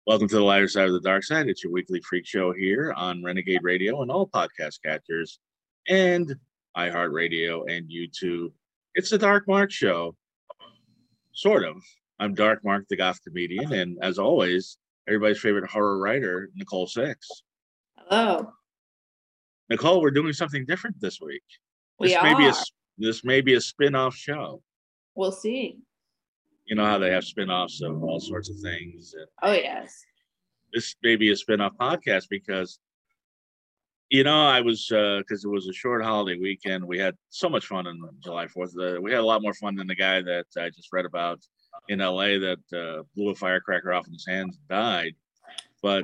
Welcome to the lighter side of the dark side. It's your weekly freak show here on Renegade Radio and all podcast catchers and iHeartRadio and YouTube. It's the Dark Mark Show. Sort of. I'm Dark Mark, the goth comedian, and as always, everybody's favorite horror writer, Nicole Six. Hello. Nicole, we're doing something different this week. This may be a spin-off show. We'll see. You know how they have spin-offs of all sorts of things. Oh, yes. This may be a spin-off podcast because, I was, because it was a short holiday weekend. We had so much fun on July 4th. We had a lot more fun than the guy that I just read about in LA that blew a firecracker off in his hands and died. But,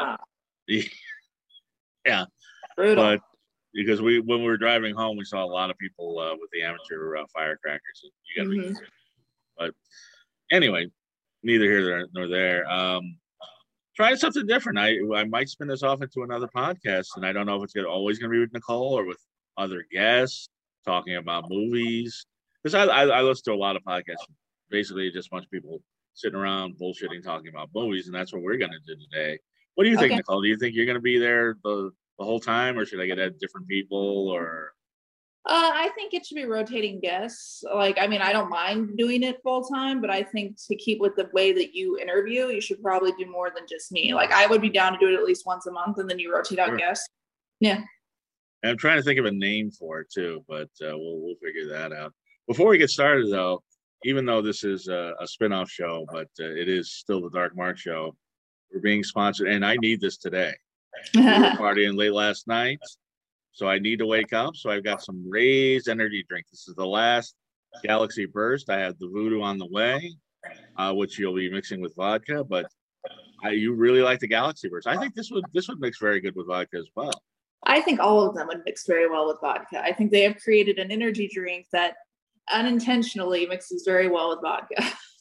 yeah. Brutal. But because when we were driving home, we saw a lot of people with the amateur firecrackers. You got to be But anyway, neither here nor there. Trying something different. I might spin this off into another podcast, and I don't know if it's always going to be with Nicole or with other guests talking about movies. Because I listen to a lot of podcasts. Basically, just a bunch of people sitting around bullshitting, talking about movies, and that's what we're going to do today. What do you think, Nicole? Do you think you're going to be there the whole time, or should I get at different people, or? I think it should be rotating guests. I don't mind doing it full time, but I think to keep with the way that you interview, you should probably do more than just me. I would be down to do it at least once a month, and then you rotate out guests. Yeah. And I'm trying to think of a name for it too, but we'll figure that out. Before we get started, though, even though this is a spin-off show, but it is still the Dark Mark Show, we're being sponsored, and I need this today. We were partying late last night. So I need to wake up. So I've got some Raised energy drink. This is the last Galaxy Burst. I have the Voodoo on the way, which you'll be mixing with vodka. But you really like the Galaxy Burst. I think this would mix very good with vodka as well. I think all of them would mix very well with vodka. I think they have created an energy drink that unintentionally mixes very well with vodka.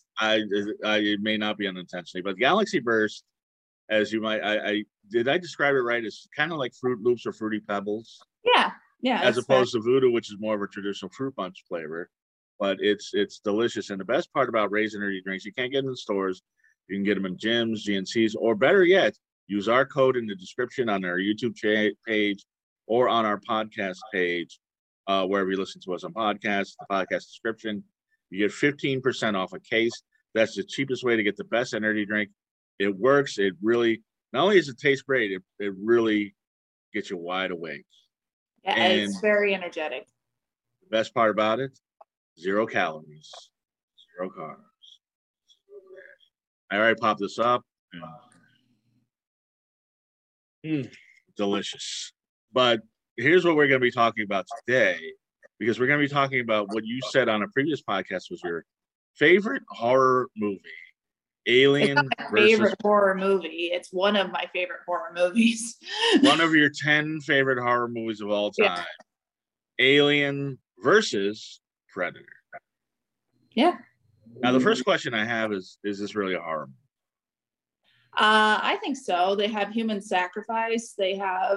It may not be unintentionally, but Galaxy Burst, as you might, did I describe it right? It's kind of like Fruit Loops or Fruity Pebbles. Yeah. As opposed to Voodoo, which is more of a traditional fruit punch flavor, but it's delicious. And the best part about Raised energy drinks, you can't get them in stores. You can get them in gyms, GNCs, or better yet, use our code in the description on our YouTube page or on our podcast page, wherever you listen to us on podcasts, the podcast description. You get 15% off a case. That's the cheapest way to get the best energy drink. It works. It really, not only does it taste great, it really gets you wide awake. Yeah, and it's very energetic. The best part about it, 0 calories, 0 carbs. I already popped this up. Delicious. But here's what we're going to be talking about today, because we're going to be talking about what you said on a previous podcast was your favorite horror movie. Alien it's not my favorite horror movie. It's one of my favorite horror movies. One of your 10 favorite horror movies of all time. Yeah. Alien versus Predator. Yeah. Now the first question I have is this really a horror movie? I think so. They have human sacrifice. They have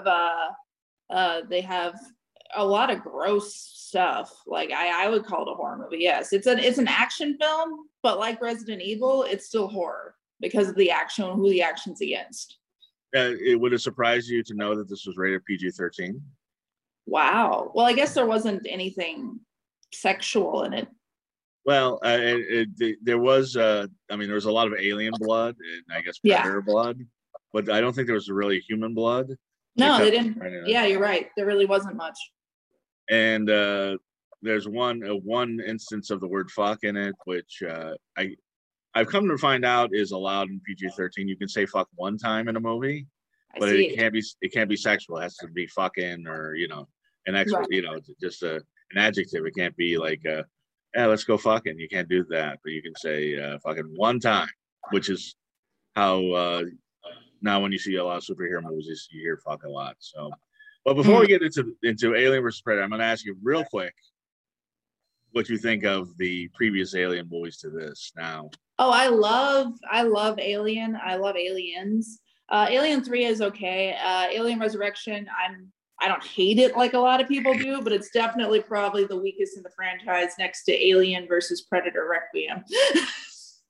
a lot of gross stuff. I would call it a horror movie. Yes, it's an action film, but like Resident Evil, it's still horror because of the action, who the action's against. Would it surprise you to know that this was rated PG-13? Wow. Well, I guess there wasn't anything sexual in it. Well, there was. There was a lot of alien blood and I guess predator blood, but I don't think there was really human blood. No, they didn't. Yeah, you're right. There really wasn't much. And there's one instance of the word fuck in it, which I've come to find out is allowed in PG-13. You can say fuck one time in a movie, but it can't be sexual. It has to be fucking or an extra, right. Just an adjective. It can't be like let's go fucking. You can't do that, but you can say fucking one time, which is how now when you see a lot of superhero movies, you hear fuck a lot. So. But before we get into Alien versus Predator, I'm going to ask you real quick what you think of the previous Alien movies to this now. Oh, I love Alien. I love Aliens. Alien 3 is okay. Alien Resurrection, I don't hate it like a lot of people do, but it's definitely probably the weakest in the franchise next to Alien versus Predator Requiem.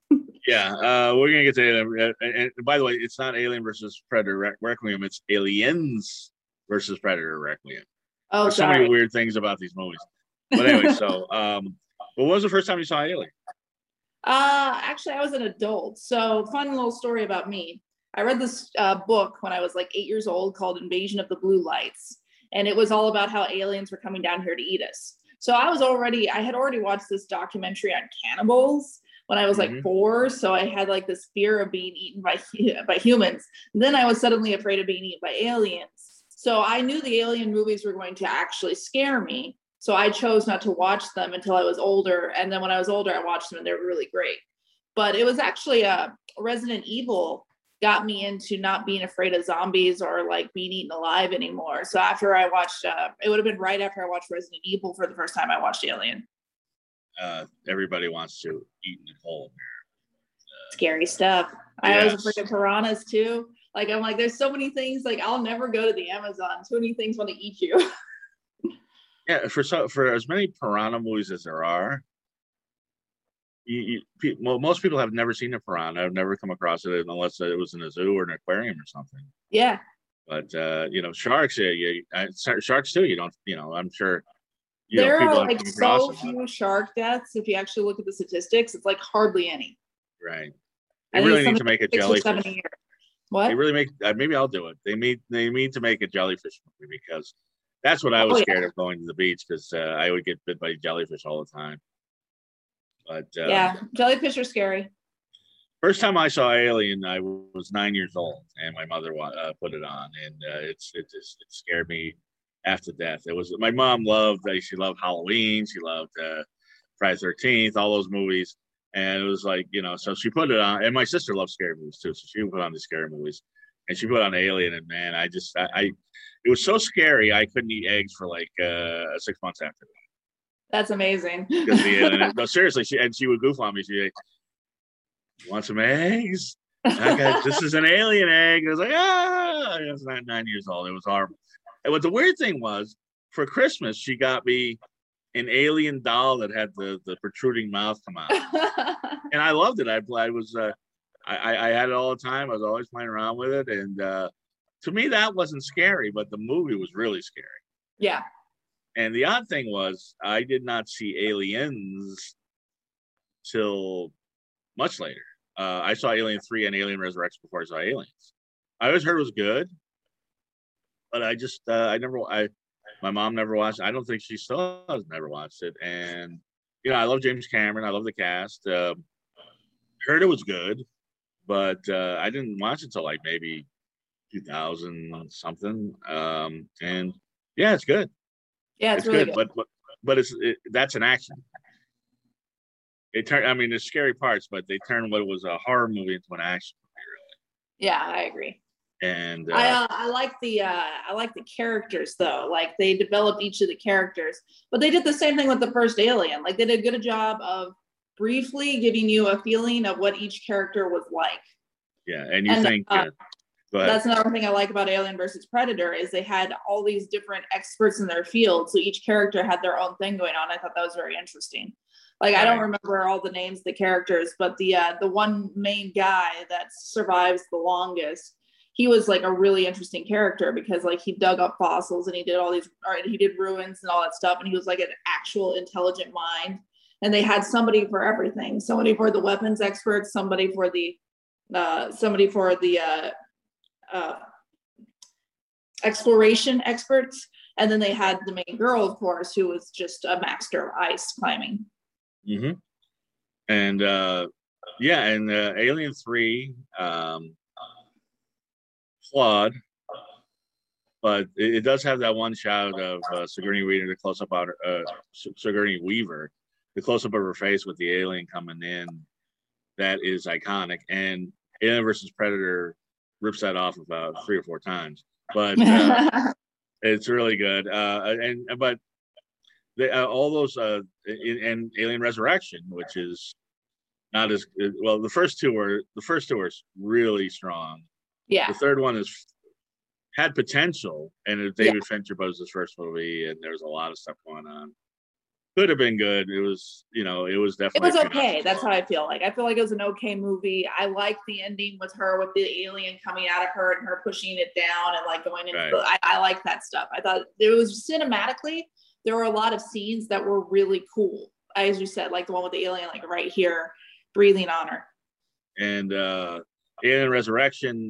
Yeah, we're gonna get to Alien. And by the way, it's not Alien versus Predator Requiem. It's Aliens versus Predator Requiem. Oh, There's so many weird things about these movies. But anyway, so what was the first time you saw Alien? Actually, I was an adult. So, fun little story about me. I read this book when I was like 8 years old called Invasion of the Blue Lights. And it was all about how aliens were coming down here to eat us. So I had already watched this documentary on cannibals when I was like 4. So I had like this fear of being eaten by humans. And then I was suddenly afraid of being eaten by aliens. So I knew the alien movies were going to actually scare me. So I chose not to watch them until I was older. And then when I was older, I watched them and they were really great. But it was actually Resident Evil got me into not being afraid of zombies or like being eaten alive anymore. So after I watched, it would have been right after I watched Resident Evil for the first time, I watched Alien. Everybody wants to eat Nicole. Scary stuff. I was afraid of piranhas too. Like, I'm like, there's so many things, like I'll never go to the Amazon. Too many things want to eat you. Yeah, for as many piranha movies as there are, most people have never seen a piranha. I've never come across it unless it was in a zoo or an aquarium or something. Yeah. But sharks, sharks too. You don't, I'm sure. There are like so few shark deaths. If you actually look at the statistics, it's like hardly any. Right. They really need to make a jellyfish. What? They really make. Maybe I'll do it. They need to make a jellyfish movie because that's what I was scared of going to the beach because I would get bit by jellyfish all the time. But jellyfish are scary. First time I saw Alien, I was 9 years old, and my mother put it on, and it scared me half to death. It was my mom she loved Halloween, she loved Friday the 13th, all those movies, and it was like so she put it on, and my sister loved scary movies too, so she would put on the scary movies, and she put on Alien, and man, it was so scary I couldn't eat eggs for like 6 months after that. That's amazing. No, seriously, she would goof on me. She'd say, "Want some eggs? This is an alien egg." I was like, I was 9 years old. It was horrible. And what the weird thing was, for Christmas, she got me an alien doll that had the protruding mouth come out, and I loved it. I had it all the time. I was always playing around with it, and to me, that wasn't scary, but the movie was really scary. Yeah. And the odd thing was, I did not see Aliens till much later. I saw Alien 3 and Alien Resurrection before I saw Aliens. I always heard it was good, but my mom never watched it. I don't think she still has never watched it. And, I love James Cameron. I love the cast. Heard it was good, but I didn't watch it till like maybe 2000 something. And yeah, it's good. Yeah, it's really good. But that's an action. There's scary parts, but they turned what was a horror movie into an action movie, really. Yeah, I agree. And I like the characters though. Like they developed each of the characters, but they did the same thing with the first Alien. Like they did a good job of briefly giving you a feeling of what each character was like. Yeah, and you think. That's another thing I like about Alien versus Predator is they had all these different experts in their field. So each character had their own thing going on. I thought that was very interesting. Like, I don't remember all the names of the characters, but the one main guy that survives the longest, he was like a really interesting character because like he dug up fossils and he did he did ruins and all that stuff. And he was like an actual intelligent mind. And they had somebody for everything. Somebody for the weapons experts, somebody for the exploration experts, and then they had the main girl, of course, who was just a master of ice climbing. And Alien 3 flawed, but it does have that one shot of Sigourney Weaver, the close-up of Sigourney Weaver, the close-up of her face with the alien coming in. That is iconic, and Alien versus Predator rips that off about 3 or 4 times, but it's really good. But all those in Alien Resurrection, which is not as well. The first two are really strong. Yeah. The third one had potential, and David Fincher was his first movie, and there's a lot of stuff going on. Could have been good. It was, it was It definitely. was okay. That's how I feel like. I feel like it was an okay movie. I liked the ending with her, with the alien coming out of her and her pushing it down and like going into Right. I like that stuff. I thought it was cinematically, there were a lot of scenes that were really cool. As you said, like the one with the alien, like right here, breathing on her. And Alien Resurrection,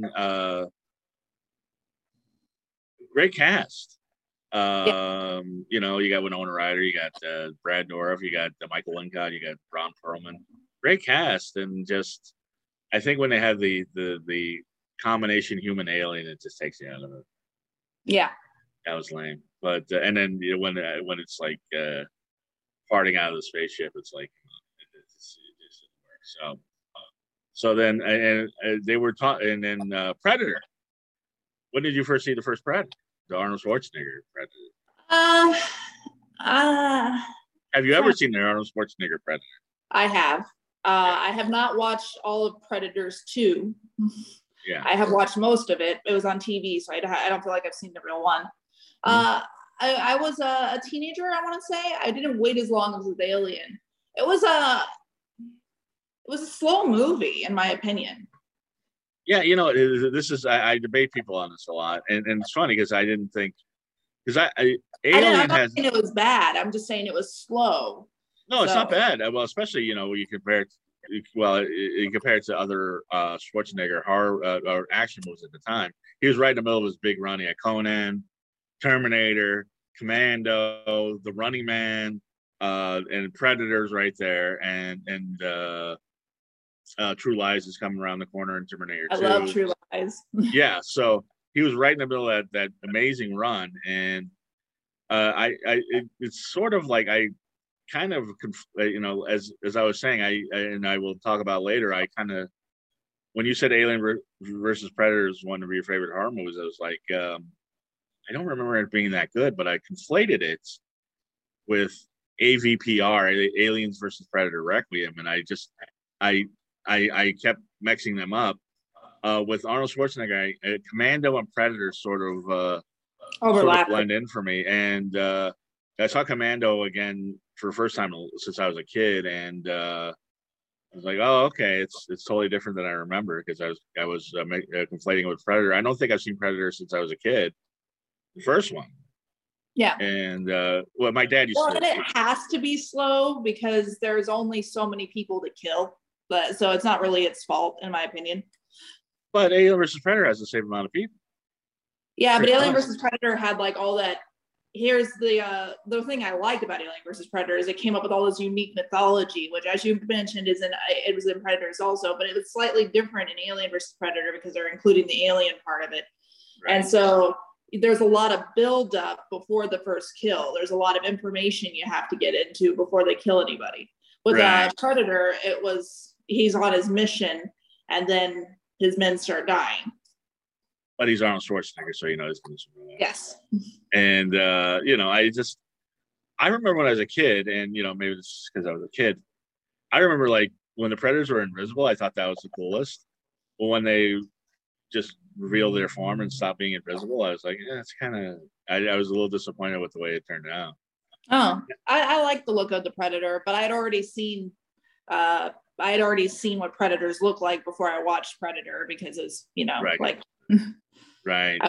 great cast. Yeah. You got Winona Ryder, you got Brad Dourif, you got Michael Wincott, you got Ron Perlman. Great cast, and just I think when they had the combination human alien, it just takes you out of it. Yeah, that was lame. But and then when it's like parting out of the spaceship, it's like it just didn't work. So then and they were taught, and then Predator. When did you first see the first Predator? The Arnold Schwarzenegger Predator. Uh, uh, Have you ever seen the Arnold Schwarzenegger Predator? I have. I have not watched all of Predators 2. Yeah. I have watched most of it. It was on TV, so I don't feel like I've seen the real one. I was a teenager, I want to say. I didn't wait as long as with Alien. It was a slow movie, in my opinion. Yeah, this is I debate people on this a lot, and it's funny because I didn't think because I'm not saying it was bad. I'm just saying it was slow. No, it's not bad. Well, especially when you compare it. Well, you compare it to other Schwarzenegger horror or action movies at the time. He was right in the middle of his big run. He had Conan, Terminator, Commando, The Running Man, and Predators right there, and True Lies is coming around the corner in Terminator 2. I love True Lies. Yeah, so he was right in the middle of that amazing run, and it's sort of like I kind of as I was saying, I will talk about later. I kind of when you said Alien versus Predator is one of your favorite horror movies, I was like, I don't remember it being that good, but I conflated it with AVPR, Aliens versus Predator Requiem, and I kept mixing them up with Arnold Schwarzenegger. Commando and Predator sort of blend in for me, and I saw Commando again for the first time since I was a kid, and I was like, oh, okay, it's totally different than I remember because I was conflating it with Predator. I don't think I've seen Predator since I was a kid, the first one. Yeah. And my dad used to. And it has to be slow because there's only so many people to kill, but so it's not really its fault, in my opinion. But Alien versus Predator has the same amount of people. Yeah, but Alien versus Predator had like all that. Here's the thing I liked about Alien versus Predator is it came up with all this unique mythology, which, as you mentioned, it was in Predators also, but it was slightly different in Alien versus Predator because they're including the alien part of it, right. And so there's a lot of build up before the first kill. There's a lot of information you have to get into before they kill anybody. With Predator, it was he's on his mission, and then his men start dying. But he's Arnold Schwarzenegger, so he's going to survive. Yes. And I remember when I was a kid, and maybe it's because I was a kid. I remember like when the Predators were invisible, I thought that was the coolest. But when they just revealed their form and stopped being invisible, I was like, yeah, it's kind of. I was a little disappointed with the way it turned out. Oh, I like the look of the Predator, but I had already seen what Predators look like before I watched Predator because it's right. like. Right.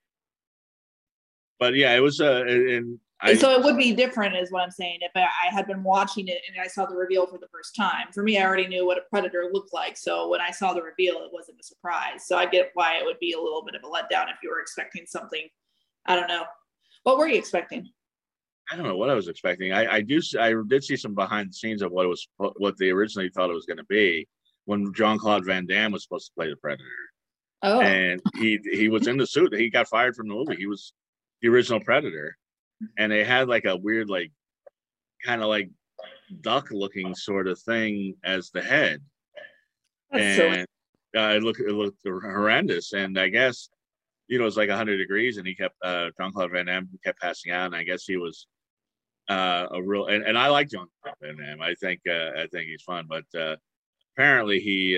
But yeah, it was so it would be different is what I'm saying if I had been watching it and I saw the reveal for the first time. For me, I already knew what a Predator looked like, so when I saw the reveal, it wasn't a surprise. So I get why it would be a little bit of a letdown if you were expecting something. I don't know. What were you expecting? I don't know what I was expecting. I did see some behind the scenes of what they originally thought it was going to be when Jean-Claude Van Damme was supposed to play the Predator. Oh. And he was in the suit. He got fired from the movie. He was the original Predator, and they had like a weird, like kind of like duck-looking sort of thing as the head. That's and it looked horrendous. And I guess it's like 100 degrees, and he kept Jean-Claude Van Damme kept passing out, and I guess he was a real. And I like Jean-Claude Van Damme. I think he's fun, but apparently he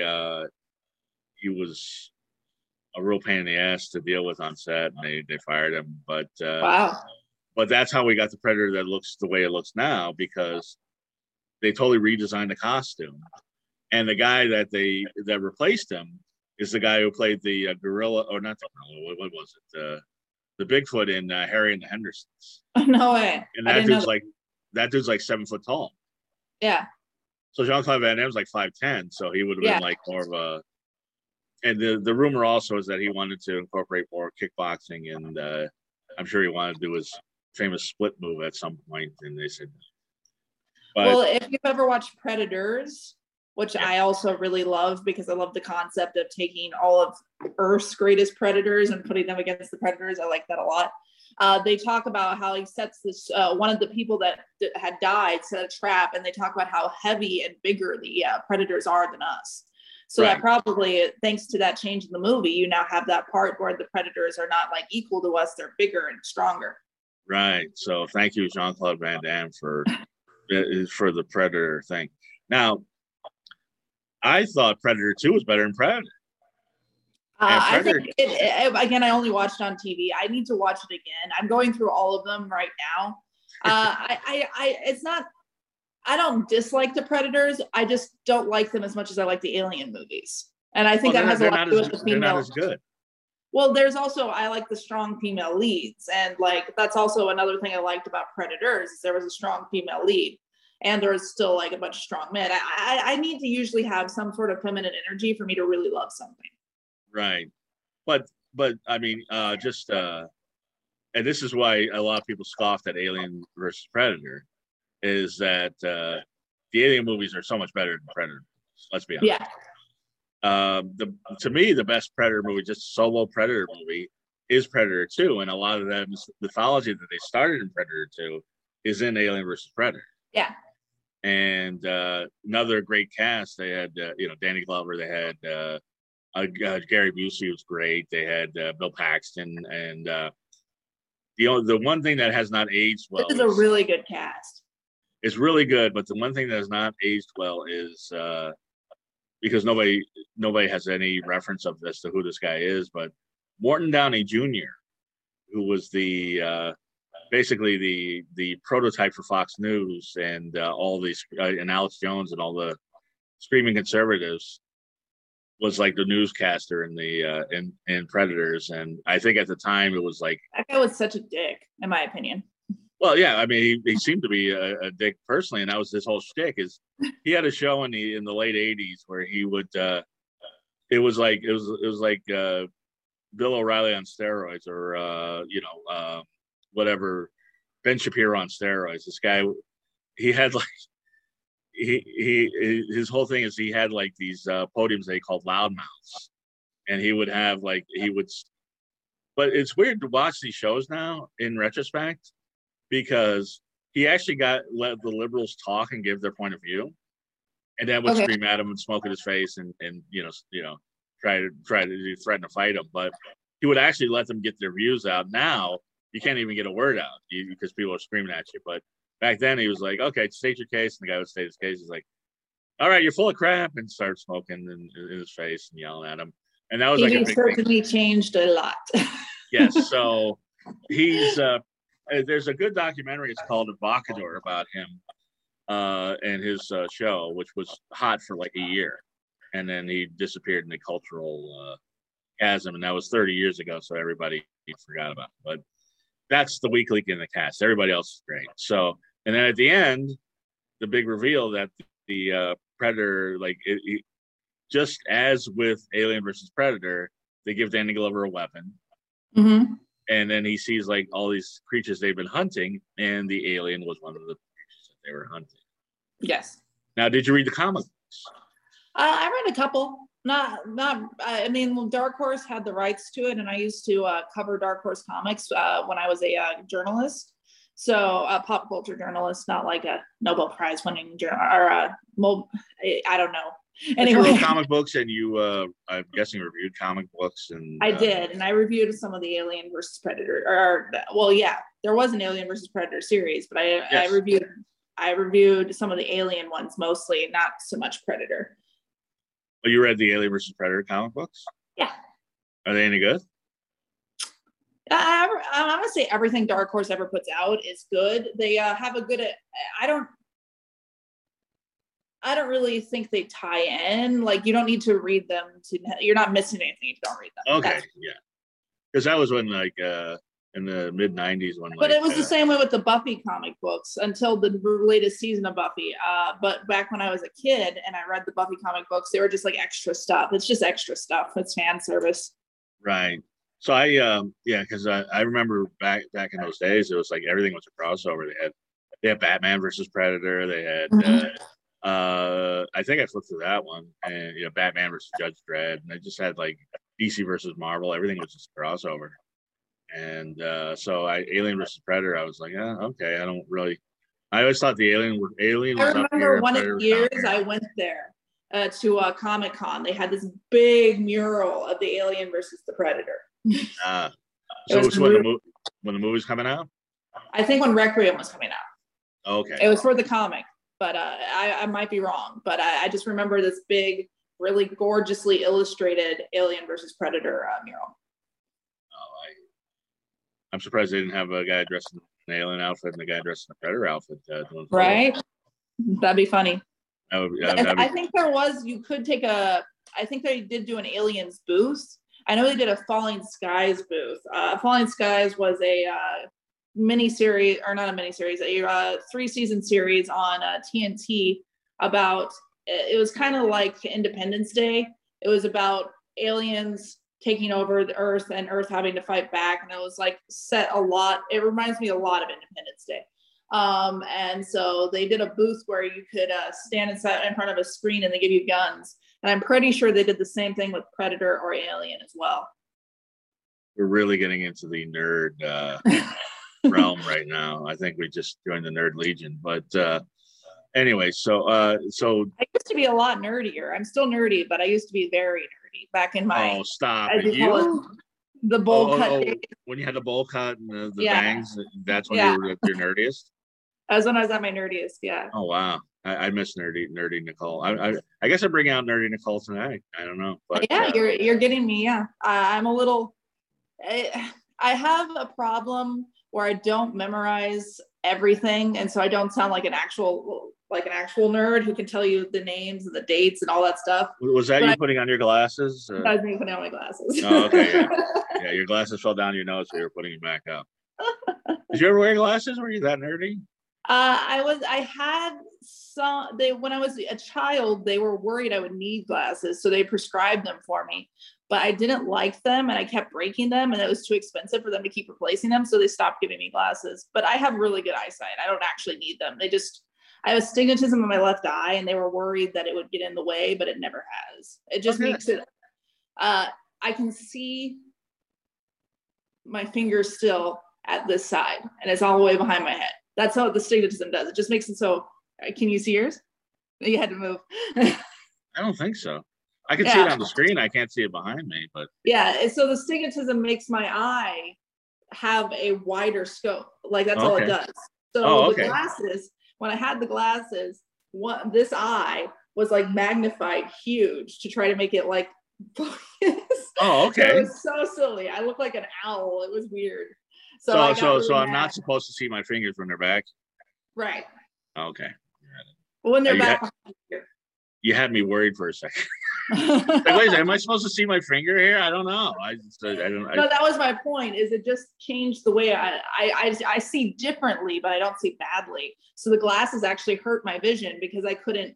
was a real pain in the ass to deal with on set, and they fired him. But wow. But that's how we got the Predator that looks the way it looks now, because they totally redesigned the costume. And the guy that replaced him is the guy who played the gorilla, or not the gorilla, what was it? The Bigfoot in Harry and the Hendersons. No way. And that dude's like 7 foot tall. Yeah. So Jean-Claude Van Damme's like 5'10", so he would have been like more of a. And the rumor also is that he wanted to incorporate more kickboxing, and I'm sure he wanted to do his famous split move at some point, and they said no. But, well, if you've ever watched Predators, which I also really love because I love the concept of taking all of Earth's greatest predators and putting them against the Predators. I like that a lot. They talk about how he sets this, one of the people that had died set a trap, and they talk about how heavy and bigger the Predators are than us. So that probably, thanks to that change in the movie, you now have that part where the Predators are not like equal to us. They're bigger and stronger. Right. So thank you, Jean-Claude Van Damme, for the Predator thing. Now, I thought Predator 2 was better than Predator. I think again, I only watched on TV. I need to watch it again. I'm going through all of them right now. It's not, I don't dislike the Predators. I just don't like them as much as I like the Alien movies. And I think that has a lot to do with the female. They're not as good. Well, there's also, I like the strong female leads. And like, that's also another thing I liked about Predators is there was a strong female lead. And there was still like a bunch of strong men. I need to usually have some sort of feminine energy for me to really love something. Right. But I mean, and this is why a lot of people scoffed at Alien versus Predator, is that the Alien movies are so much better than Predator. Let's be honest. Yeah. To me, the best Predator movie, just solo Predator movie, is Predator 2. And a lot of that mythology that they started in Predator 2 is in Alien versus Predator. Yeah. And another great cast. They had, Danny Glover. They had Gary Busey was great. They had Bill Paxton, and the one thing that has not aged well. This is a really good cast. It's really good, but the one thing that has not aged well is because nobody has any reference of this to who this guy is, but Morton Downey Jr., who was basically the prototype for Fox News and all these and Alex Jones and all the screaming conservatives, was like the newscaster in Predators. And I think at the time it was like, that guy was such a dick, in my opinion. Well, yeah, I mean, he seemed to be a dick personally, and that was his whole shtick. Is he had a show in the late '80s where he would, it was like Bill O'Reilly on steroids, or whatever, Ben Shapiro on steroids. This guy, he had like his whole thing is he had like these podiums they called loudmouths, and he would have but it's weird to watch these shows now in retrospect, because he actually let the liberals talk and give their point of view, and then would scream at him and smoke in his face and try to threaten to fight him. But he would actually let them get their views out. Now you can't even get a word out because people are screaming at you. But back then he was like, okay, state your case, and the guy would state his case. He's like, all right, you're full of crap, and start smoking in his face and yelling at him. And that was like a big certainly changed a lot. Yes, so he's there's a good documentary. It's called Evocador about him and his show, which was hot for like a year, and then he disappeared in the cultural chasm, and that was 30 years ago, so everybody forgot about it. But that's the weak link in the cast. Everybody else is great. So, and then at the end, the big reveal that the Predator, just as with Alien versus Predator, they give Danny Glover a weapon. Mm-hmm. And then he sees like all these creatures they've been hunting, and the alien was one of the creatures that they were hunting. Yes. Now, did you read the comic books? I read a couple. I mean, Dark Horse had the rights to it, and I used to cover Dark Horse comics when I was a journalist. So a pop culture journalist, not like a Nobel Prize winning journal or I don't know. Anyway, you wrote comic books, and you, I'm guessing, reviewed comic books, and I did, and I reviewed some of the Alien versus Predator. There was an Alien versus Predator series, but I reviewed some of the Alien ones mostly, not so much Predator. Oh, you read the Alien versus Predator comic books? Yeah. Are they any good? I'm gonna say everything Dark Horse ever puts out is good. They have a good. I don't really think they tie in. Like you don't need to read them to. You're not missing anything if you don't read them. Okay, yeah, because that was when like in the mid '90s when. But it was the same way with the Buffy comic books until the latest season of Buffy. But back when I was a kid and I read the Buffy comic books, they were just like extra stuff. It's just extra stuff. It's fan service. Right. So because I remember back in those days, it was like everything was a crossover. They had Batman versus Predator. They had I think I flipped through that one, and Batman versus Judge Dredd, and they just had like DC versus Marvel. Everything was just a crossover. And so Alien versus Predator, I was like, yeah, okay. I always thought the Alien was up here. One of the years I went there to Comic-Con. They had this big mural of the Alien versus the Predator. So it was when the movie's coming out? I think when Requiem was coming out. Okay. It was for the comic, but I might be wrong. But I just remember this big, really gorgeously illustrated Alien versus Predator mural. I'm surprised they didn't have a guy dressed in an alien outfit and a guy dressed in a Predator outfit. Right? That'd be funny. I think there was, you could take I think they did do an Aliens booth. I know they did a Falling Skies booth. Falling Skies was a mini-series, or not a mini-series, a 3-season series on TNT about, it was kind of like Independence Day. It was about aliens taking over the Earth and Earth having to fight back. And it was like it reminds me a lot of Independence Day. And so they did a booth where you could stand in front of a screen and they give you guns. And I'm pretty sure they did the same thing with Predator or Alien as well. We're really getting into the nerd realm right now. I think we just joined the Nerd Legion. But anyway, so I used to be a lot nerdier. I'm still nerdy, but I used to be very nerdy back in my. Oh, stop it! The bowl cut. Days. When you had the bowl cut and the bangs, that's when you were at your nerdiest. That was when I was at my nerdiest. Yeah. Oh wow, I miss nerdy Nicole. I guess I bring out nerdy Nicole tonight. I don't know, but yeah, you're getting me. Yeah, I'm a little. I have a problem where I don't memorize everything, and so I don't sound like an actual nerd who can tell you the names and the dates and all that stuff. Was that you putting on your glasses? That was me putting on my glasses. Oh, okay. Yeah, your glasses fell down your nose, so you were putting them back up. Did you ever wear glasses? Were you that nerdy? I had some. When I was a child, they were worried I would need glasses, so they prescribed them for me. But I didn't like them, and I kept breaking them, and it was too expensive for them to keep replacing them, so they stopped giving me glasses. But I have really good eyesight. I don't actually need them. I have astigmatism in my left eye, and they were worried that it would get in the way, but it never has. It just makes it. I can see my fingers still at this side, and it's all the way behind my head. That's how the astigmatism does. It just makes it so. Can you see yours? You had to move. I don't think so. I can see it on the screen. I can't see it behind me, but yeah. So the astigmatism makes my eye have a wider scope. Like that's all it does. So the glasses. When I had the glasses, this eye was like magnified huge to try to make it like focus. Oh, okay. So it was so silly. I looked like an owl. It was weird. So I'm not supposed to see my fingers when they're back. Right. Okay. Well, when they're back. You had me worried for a second. Like, wait, am I supposed to see my finger here? I don't know. No, that was my point. Is it just changed the way I see differently, but I don't see badly. So the glasses actually hurt my vision because I couldn't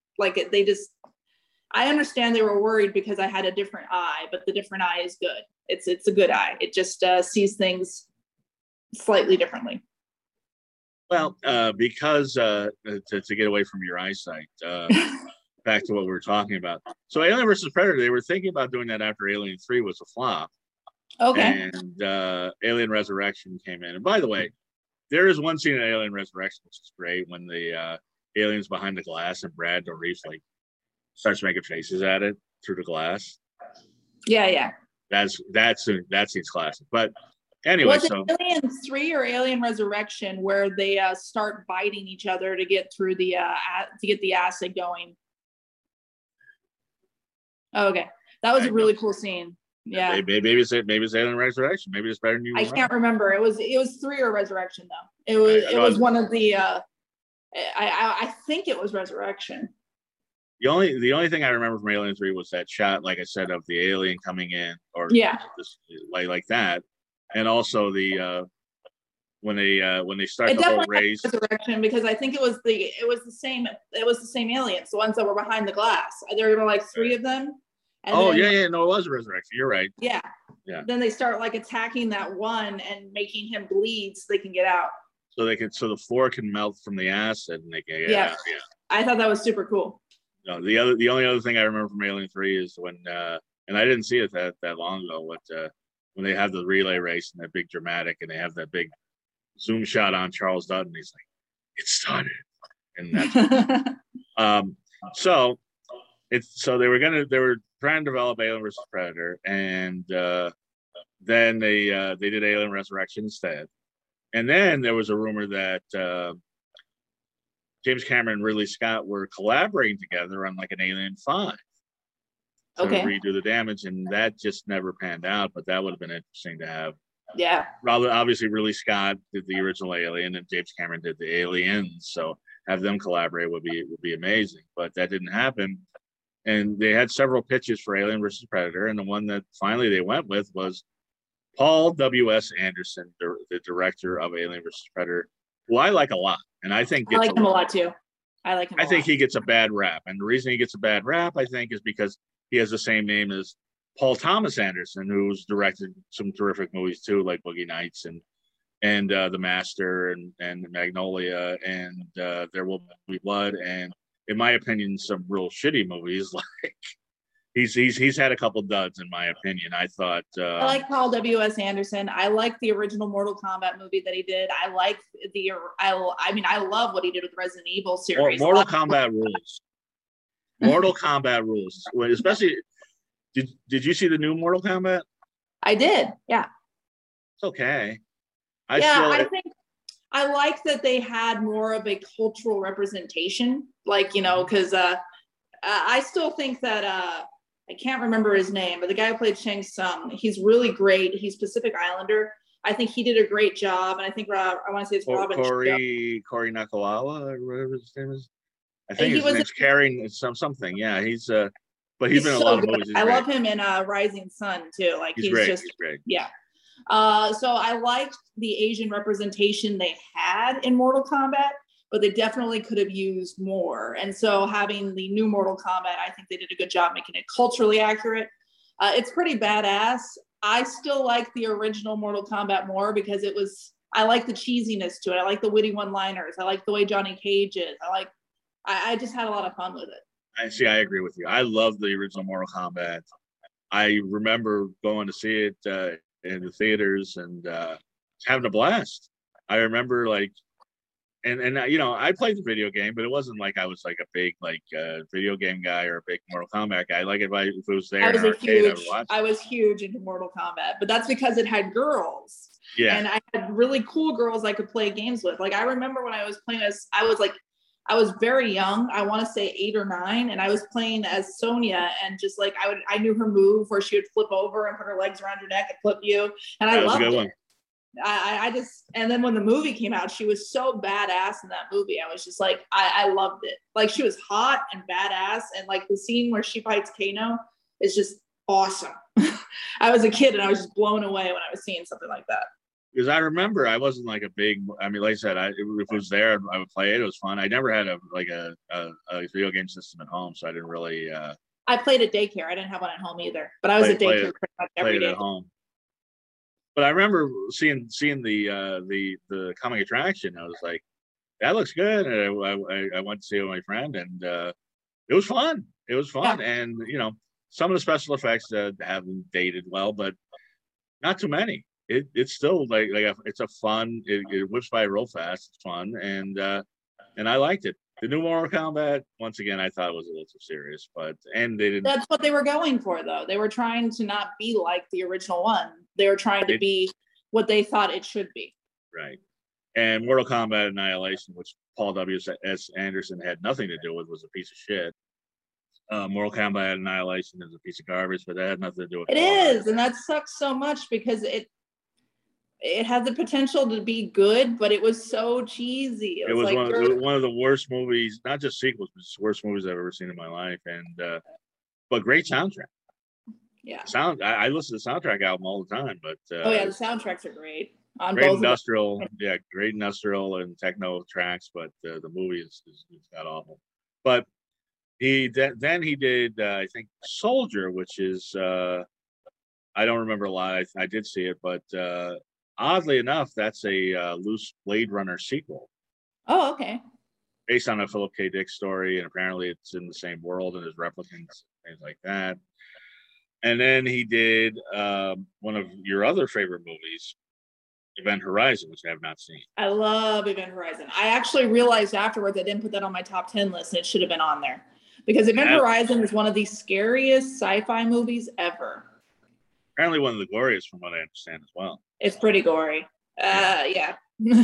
I understand they were worried because I had a different eye, but the different eye is good. It's a good eye. It just sees things slightly differently. Well, because to get away from your eyesight. Back to what we were talking about. So Alien versus Predator, they were thinking about doing that after Alien 3 was a flop. Okay. And Alien Resurrection came in. And by the way, there is one scene in Alien Resurrection which is great when the alien's behind the glass and Brad Dourif like starts making faces at it through the glass. Yeah. That scene's classic. But anyway, was it Alien 3 or Alien Resurrection where they start biting each other to get through the to get the acid going? Oh, okay, that was a really cool scene. Yeah. Maybe it's Alien Resurrection. Maybe it's better than you I remember. can't remember. It was 3 or Resurrection though. It was one of the. I think it was Resurrection. The only thing I remember from Alien 3 was that shot, like I said, of the alien coming in, or just like that, and also the when they start the whole race. Resurrection, because I think it was the same aliens, the ones that were behind the glass. There were like 3 of them. And no, it was a Resurrection. You're right. Yeah. Then they start like attacking that one and making him bleed so they can get out. So the floor can melt from the acid and they can get out. Yeah. I thought that was super cool. No, the only other thing I remember from Alien 3 is when and I didn't see it that long ago, but when they have the relay race and that big dramatic and they have that big zoom shot on Charles Dutton, he's like, "It started," and that's so they were trying to develop Alien vs. Predator, and then they did Alien Resurrection instead, and then there was a rumor that James Cameron and Ridley Scott were collaborating together on like an Alien 5 to redo the damage, and that just never panned out, but that would have been interesting to have. Yeah. Obviously, Ridley Scott did the original Alien and James Cameron did the Aliens, so have them collaborate would be amazing, but that didn't happen. And they had several pitches for Alien versus Predator, and the one that finally they went with was Paul W.S. Anderson, the director of Alien versus Predator, who I like a lot. And I think I like him a lot too. I think he gets a bad rap. And the reason he gets a bad rap, I think, is because he has the same name as Paul Thomas Anderson, who's directed some terrific movies too, like Boogie Nights and The Master and Magnolia and There Will Be Blood, and in my opinion, some real shitty movies. Like he's had a couple duds in my opinion. I thought I like Paul W.S. Anderson. I like the original Mortal Kombat movie that he did. I like I love what he did with the Resident Evil series. Mortal Kombat rules. Mortal Kombat rules. Especially, did you see the new Mortal Kombat? I did. Yeah. It's okay. I think I like that they had more of a cultural representation, like, because I still think that I can't remember his name, but the guy who played Shang Tsung, he's really great. He's Pacific Islander. I think he did a great job, and I think I want to say it's Robin Corey Nakalawa, or whatever his name is. I think his name's Carrying something. Yeah, but he's been in a lot of movies. I love him in Rising Sun too. Like he's great. Just he's great. Yeah. So I liked the Asian representation they had in Mortal Kombat, but they definitely could have used more. And so having the new Mortal Kombat, I think they did a good job making it culturally accurate. It's pretty badass. I still like the original Mortal Kombat more because I like the cheesiness to it. I like the witty one-liners. I like the way Johnny Cage is. I just had a lot of fun with it. I agree with you. I love the original Mortal Kombat. I remember going to see it in the theaters and having a blast. I remember and I played the video game, but it wasn't like I was like a big video game guy or a big Mortal Kombat guy. Like if it was there in an arcade, I would watch. I was huge into Mortal Kombat, but that's because it had girls. Yeah. And I had really cool girls I could play games with. Like I remember when I was playing I was very young. I want to say 8 or 9, and I was playing as Sonya, and just like I knew her move where she would flip over and put her legs around your neck and flip you, and I loved it. And then when the movie came out, she was so badass in that movie. I was just like, I loved it. Like she was hot and badass, and like the scene where she fights Kano is just awesome. I was a kid and I was just blown away when I was seeing something like that. Because I remember I wasn't like a big. I mean, like I said, if it was there, I would play it. It was fun. I never had a video game system at home, so I didn't really. I played at daycare. I didn't have one at home either, but I was at daycare pretty much every day. At home. But I remember seeing the coming attraction. I was like, that looks good. And I went to see it with my friend, and it was fun. It was fun, yeah. And some of the special effects haven't dated well, but not too many. It's still it's a fun. It whips by real fast. It's fun, and I liked it. The new Mortal Kombat, once again, I thought it was a little too serious, and they didn't. That's what they were going for, though. They were trying to not be like the original one. They were trying to be what they thought it should be. Right. And Mortal Kombat Annihilation, which Paul W.S. Anderson had nothing to do with, was a piece of shit. Mortal Kombat Annihilation is a piece of garbage, but that had nothing to do with it. Is, and that sucks so much because it had the potential to be good, but it was so cheesy. It was like one of the worst movies, not just sequels, but just worst movies I've ever seen in my life. And but great soundtrack. Yeah. I listen to the soundtrack album all the time, but oh yeah, the soundtracks are great. On great both industrial, great industrial and techno tracks, but the movie is god awful. But then he did I think Soldier, which is I don't remember a lot. I did see it, but oddly enough, that's a loose Blade Runner sequel. Oh, okay. Based on a Philip K. Dick story, and apparently it's in the same world and there's replicants, things like that. And then he did one of your other favorite movies, Event Horizon, which I have not seen. I love Event Horizon. I actually realized afterwards I didn't put that on my top 10 list, and it should have been on there. Because Event Horizon is one of the scariest sci-fi movies ever. Apparently one of the glorious, from what I understand, as well. It's pretty gory. Yeah.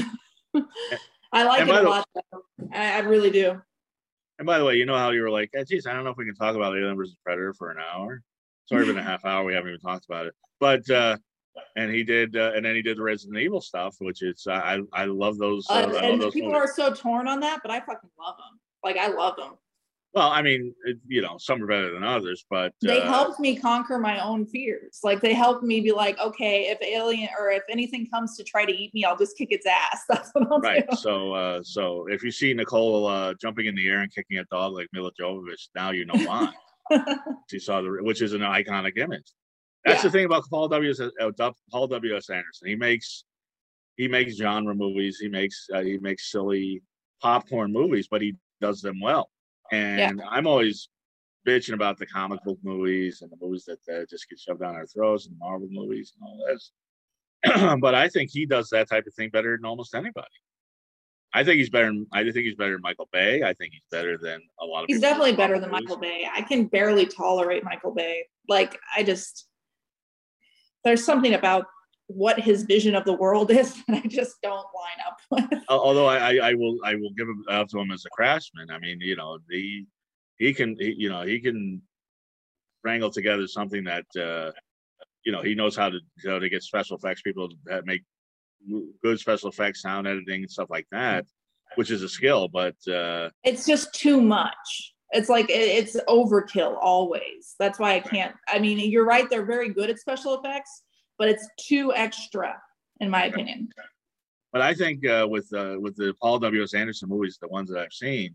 I like it a lot, though. I really do. And by the way, you know how you were like, geez, I don't know if we can talk about Alien vs. Predator for an hour. It's already been a half hour. We haven't even talked about it. But and he did, and then he did the Resident Evil stuff, which is I love those. And those people movies. Are so torn on that, but I fucking love them. Like I love them. Well, I mean, some are better than others, but they helped me conquer my own fears. Like they helped me be like, okay, if alien or if anything comes to try to eat me, I'll just kick its ass. That's what I'll do. So if you see Nicole jumping in the air and kicking a dog like Mila Jovovich, now you know why. She saw which is an iconic image. That's the thing about Paul W.S. Anderson. He makes genre movies. He makes silly popcorn movies, but he does them well. And I'm always bitching about the comic book movies and the movies that just get shoved down our throats, and Marvel movies and all this. But I think he does that type of thing better than almost anybody. I think he's better than Michael Bay. I think he's better than a lot of people. He's definitely better than Michael Bay. I can barely tolerate Michael Bay. Like there's something about what his vision of the world is that I just don't line up with. Although I will give it up to him as a craftsman. I mean, he can wrangle together something that he knows how to get special effects people that make good special effects, sound editing, and stuff like that, which is a skill. But it's just too much. It's like it's overkill always. That's why I can't. I mean, you're right. They're very good at special effects, but it's too extra, in my opinion. But I think with the Paul W.S. Anderson movies, the ones that I've seen,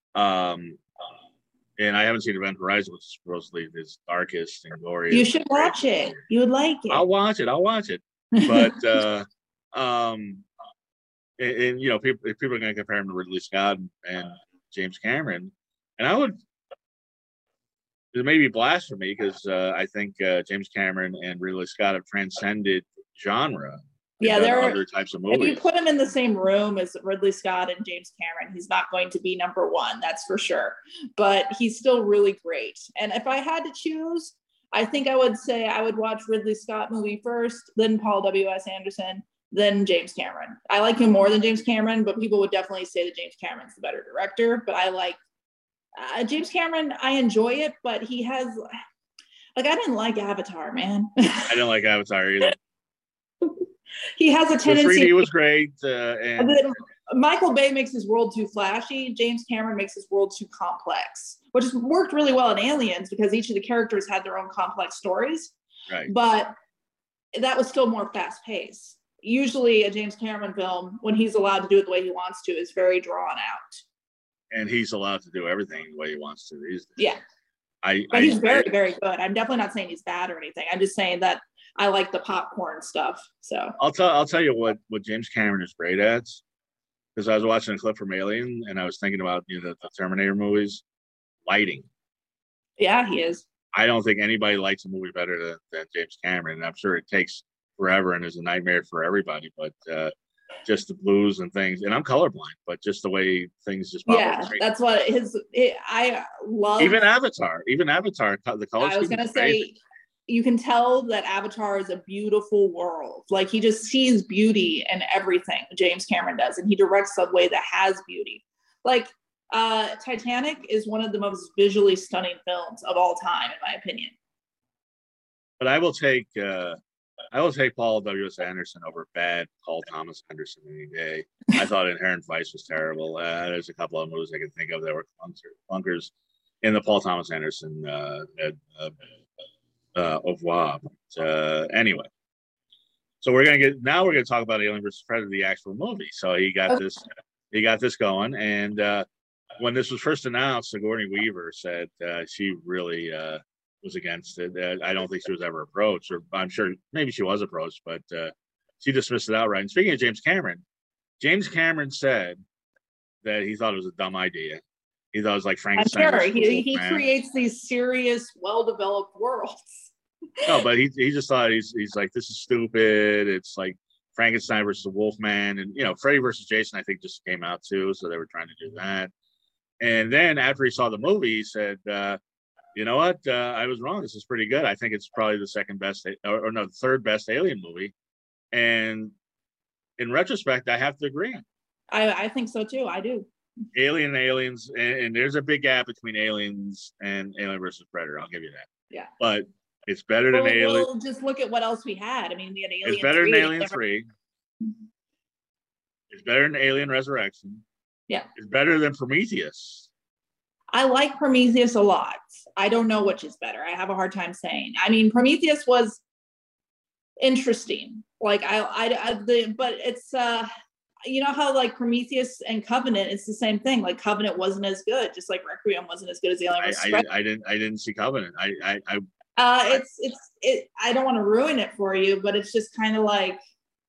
and I haven't seen Event Horizon, which is supposedly his darkest and glorious. You should watch it. You would like it. I'll watch it. But and people are going to compare him to Ridley Scott and James Cameron, and I would. It may be blasphemy because I think James Cameron and Ridley Scott have transcended genre. Yeah, there are other types of movies. If you put him in the same room as Ridley Scott and James Cameron, he's not going to be number one, that's for sure. But he's still really great. And if I had to choose, I think I would say I would watch Ridley Scott movie first, then Paul W.S. Anderson, then James Cameron. I like him more than James Cameron, but people would definitely say that James Cameron's the better director. But I like James Cameron. I enjoy it, but he has I didn't like Avatar, man. I didn't like Avatar either. He has a tendency. The 3D was great. And Michael Bay makes his world too flashy. James Cameron makes his world too complex, which has worked really well in Aliens because each of the characters had their own complex stories. Right. But that was still more fast paced. Usually a James Cameron film, when he's allowed to do it the way he wants to, is very drawn out. And he's allowed to do everything the way he wants to these days. Yeah. But he's very, very good. I'm definitely not saying he's bad or anything. I'm just saying that I like the popcorn stuff. So I'll tell you what James Cameron is great at, because I was watching a clip from Alien and I was thinking about the Terminator movies. Lighting. Yeah, he is. I don't think anybody likes a movie better than James Cameron. And I'm sure it takes forever and is a nightmare for everybody, but just the blues and things. And I'm colorblind, but just the way things just pop up. That's what I love. Even Avatar, the color. I was gonna say, you can tell that Avatar is a beautiful world. Like he just sees beauty in everything James Cameron does, and he directs a way that has beauty. Like Titanic is one of the most visually stunning films of all time, in my opinion. But I will take Paul W.S. Anderson over bad Paul Thomas Anderson any day. I thought Inherent Vice was terrible. There's a couple of movies I can think of that were clunkers in the Paul Thomas Anderson au revoir. Anyway, so we're gonna talk about Alien vs. Predator, the actual movie. So he got this going, and when this was first announced, Sigourney Weaver said she really was against it. I don't think she was ever approached, or I'm sure maybe she was approached, but she dismissed it outright. And speaking of James Cameron said that he thought it was a dumb idea. He thought it was like Frankenstein. I'm sure he creates these serious, well-developed worlds. No, but he just thought he's like, this is stupid. It's like Frankenstein versus the Wolfman, and Freddy versus Jason I think just came out too, so they were trying to do that. And then after he saw the movie, he said, you know what? I was wrong. This is pretty good. I think it's probably the second best, the third best Alien movie. And in retrospect, I have to agree. I think so too. I do. Alien and Aliens, and there's a big gap between Aliens and Alien versus Predator. I'll give you that. Yeah. But it's better than Alien. Well, just look at what else we had. I mean, we had Alien. It's better than Alien 3. It's better than Alien Resurrection. Yeah. It's better than Prometheus. I like Prometheus a lot. I don't know which is better. I have a hard time saying. I mean, Prometheus was interesting. Like but it's you know how like Prometheus and Covenant, it's the same thing. Like Covenant wasn't as good, just like Requiem wasn't as good as Alien. I didn't see Covenant. I don't want to ruin it for you, but it's just kind of like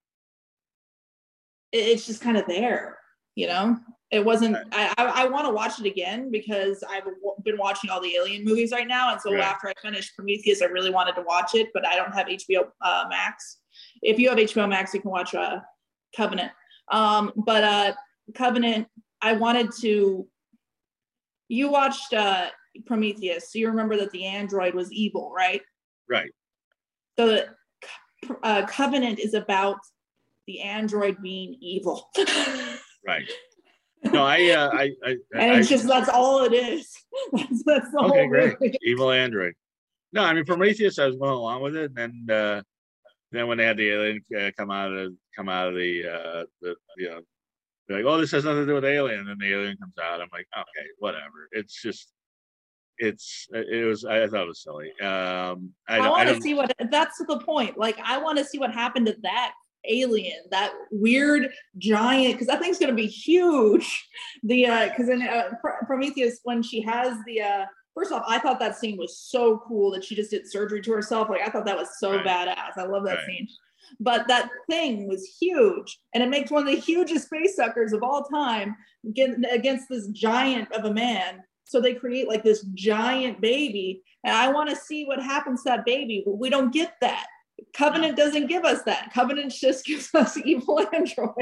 it's just kind of there, It wasn't. I want to watch it again because I've been watching all the Alien movies right now, and so after I finished Prometheus, I really wanted to watch it, but I don't have HBO Max. If you have HBO Max, you can watch Covenant. But Covenant, I wanted to. You watched Prometheus, so you remember that the android was evil, right? Right. So Covenant is about the android being evil. Right. No, and it's just that's all it is. That's the okay, whole great. movie. Evil android. No, I mean Prometheus, I was going along with it, and then when they had the alien come out of the they're like, oh, this has nothing to do with Alien, and then the alien comes out. I'm like, okay, whatever. It's just, I thought it was silly. I want to see what. That's the point. Like, I want to see what happened to that alien, that weird giant, because that thing's going to be huge. Because in Prometheus, when she has the first off, I thought that scene was so cool that she just did surgery to herself. Like, I thought that was so badass. I love that scene. But that thing was huge, and it makes one of the hugest face suckers of all time against this giant of a man. So they create like this giant baby, and I want to see what happens to that baby. But we don't get that. Covenant doesn't give us that. Covenant just gives us evil android.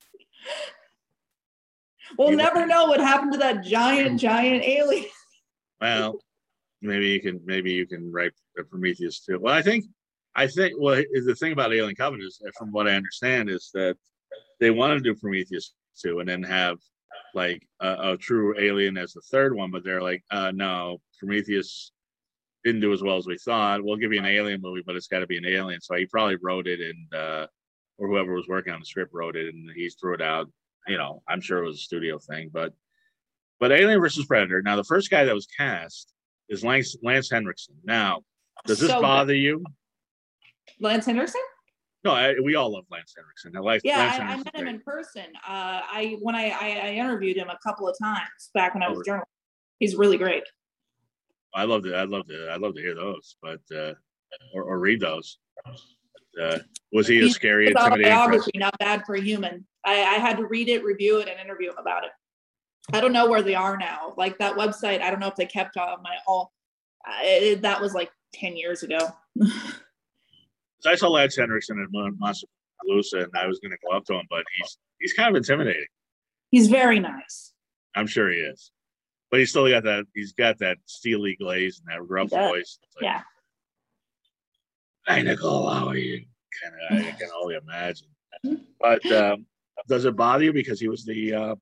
We'll never know what happened to that giant alien. Well, maybe you can write Prometheus too. Well, I think the thing about Alien Covenant is, from what I understand, is that they want to do Prometheus 2 and then have like a true alien as the third one, but they're like, no, Prometheus didn't do as well as we thought. We'll give you an alien movie, but it's got to be an alien. So he probably wrote it, and or whoever was working on the script wrote it, and he threw it out. I'm sure it was a studio thing, but Alien versus Predator. Now, the first guy that was cast is Lance Henriksen. Now, does this bother you? Lance Henriksen? No, we all love Lance Henriksen. I met him in person. When I interviewed him a couple of times back when I was journalism. He's really great. I'd love to hear those, but or read those. Was he a scary, intimidating? Autobiography, not bad for a human. I had to read it, review it, and interview him about it. I don't know where they are now. Like that website, I don't know if they kept on that was like 10 years ago. So I saw Lance Henriksen at Monsterpalooza, and I was going to go up to him, but he's kind of intimidating. He's very nice. I'm sure he is, but he's still got that. He's got that steely glaze and that rough voice. Like, yeah. Hi, Nicole. How are you? I can only imagine. But does it bother you because he was the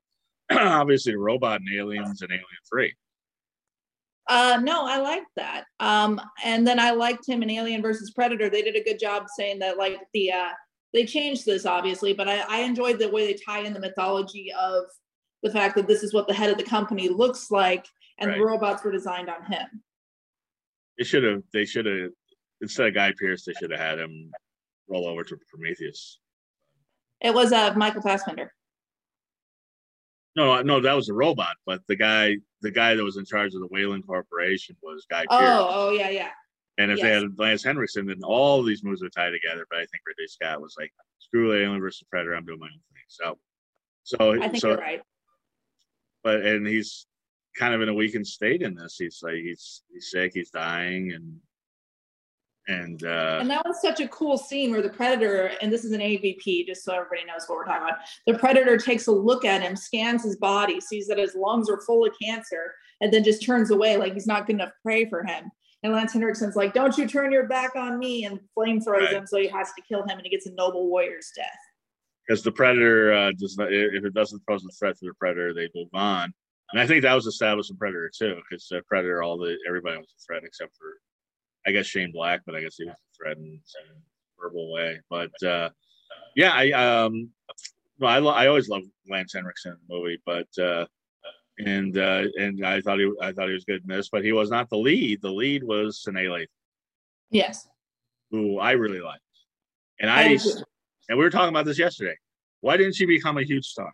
obviously the robot in Aliens and Alien 3. No, I liked that. And then I liked him in Alien versus Predator. They did a good job saying that, like, they changed this obviously, but I enjoyed the way they tie in the mythology of the fact that this is what the head of the company looks like, and the robots were designed on him. They should have, instead of Guy Pearce, they should have had him roll over to Prometheus. It was Michael Fassbender. No, that was a robot, but the guy that was in charge of the Weyland Corporation was Guy Pearce. Oh, yeah. And if they had Lance Henriksen, then all these movies would tie together. But I think Ridley Scott was like, "Screw Alien versus Predator, I'm doing my own thing." So I think you're right. But he's kind of in a weakened state in this. He's like he's sick, he's dying, and that was such a cool scene where the Predator, and this is an AVP, just so everybody knows what we're talking about. The Predator takes a look at him, scans his body, sees that his lungs are full of cancer, and then just turns away like he's not good enough prey for him. And Lance Henriksen's like, "Don't you turn your back on me," and flamethrowers him, so he has to kill him, and he gets a noble warrior's death. Because the Predator does not, if it doesn't pose a threat to the Predator, they move on. And I think that was established in Predator too, because Predator, everybody was a threat except for, I guess, Shane Black, but I guess he was a threat in some verbal way. But yeah, I always loved Lance Henriksen in the movie, but and I thought he was good in this, but he was not the lead. The lead was Sanaa Lathan. Yes. Who I really liked. And we were talking about this yesterday. Why didn't she become a huge star?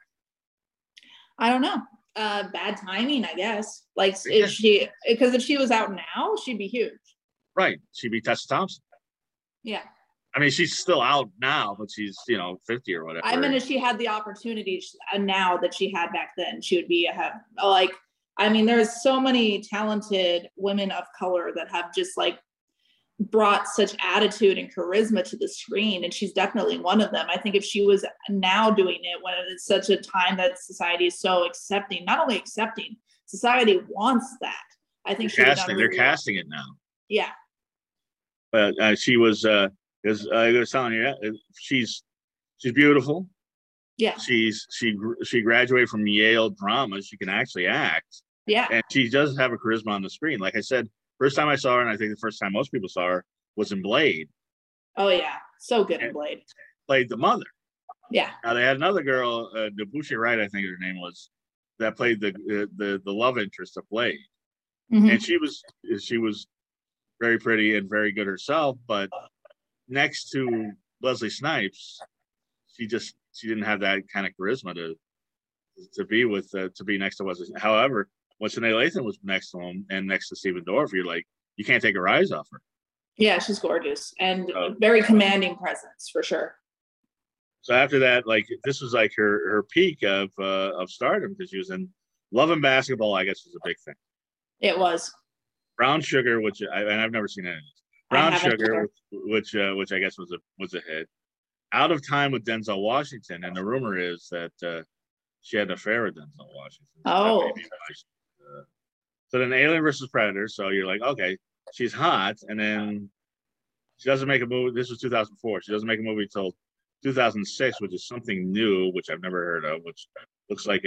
I don't know. Bad timing, I guess. Like, if she was out now, she'd be huge. Right. She'd be Tessa Thompson. Yeah. I mean, she's still out now, but she's, 50 or whatever. I mean, if she had the opportunity now that she had back then, she would be there's so many talented women of color that have just like brought such attitude and charisma to the screen, and she's definitely one of them. I think if she was now doing it when it's such a time that society is so accepting, not only accepting, society wants that. I think they're casting it now. Yeah. But she was, as I was telling you, she's beautiful. Yeah. She graduated from Yale drama. She can actually act. Yeah. And she does have a charisma on the screen. Like I said, first time I saw her, and I think the first time most people saw her, was in Blade. Oh yeah, so good in Blade. Played the mother. Yeah. Now they had another girl, Debusha Wright, I think her name was, that played the love interest of Blade, and she was very pretty and very good herself. But next to Leslie Snipes, she didn't have that kind of charisma to be next to Wesley. However, when Sanaa Lathan was next to him and next to Stephen Dorff, you're like, you can't take her eyes off her. Yeah, she's gorgeous and very commanding presence for sure. So after that, like, this was like her peak of stardom, because she was in Love and Basketball, I guess, was a big thing. It was. Brown Sugar, which I've never seen any of this. Brown Sugar, which I guess was a hit. Out of Time with Denzel Washington, and the rumor is that she had an affair with Denzel Washington. Oh. So then Alien versus Predator. So you're like, okay, she's hot, and then she doesn't make a movie. This was 2004. She doesn't make a movie until 2006, which is something new, which I've never heard of. Which looks like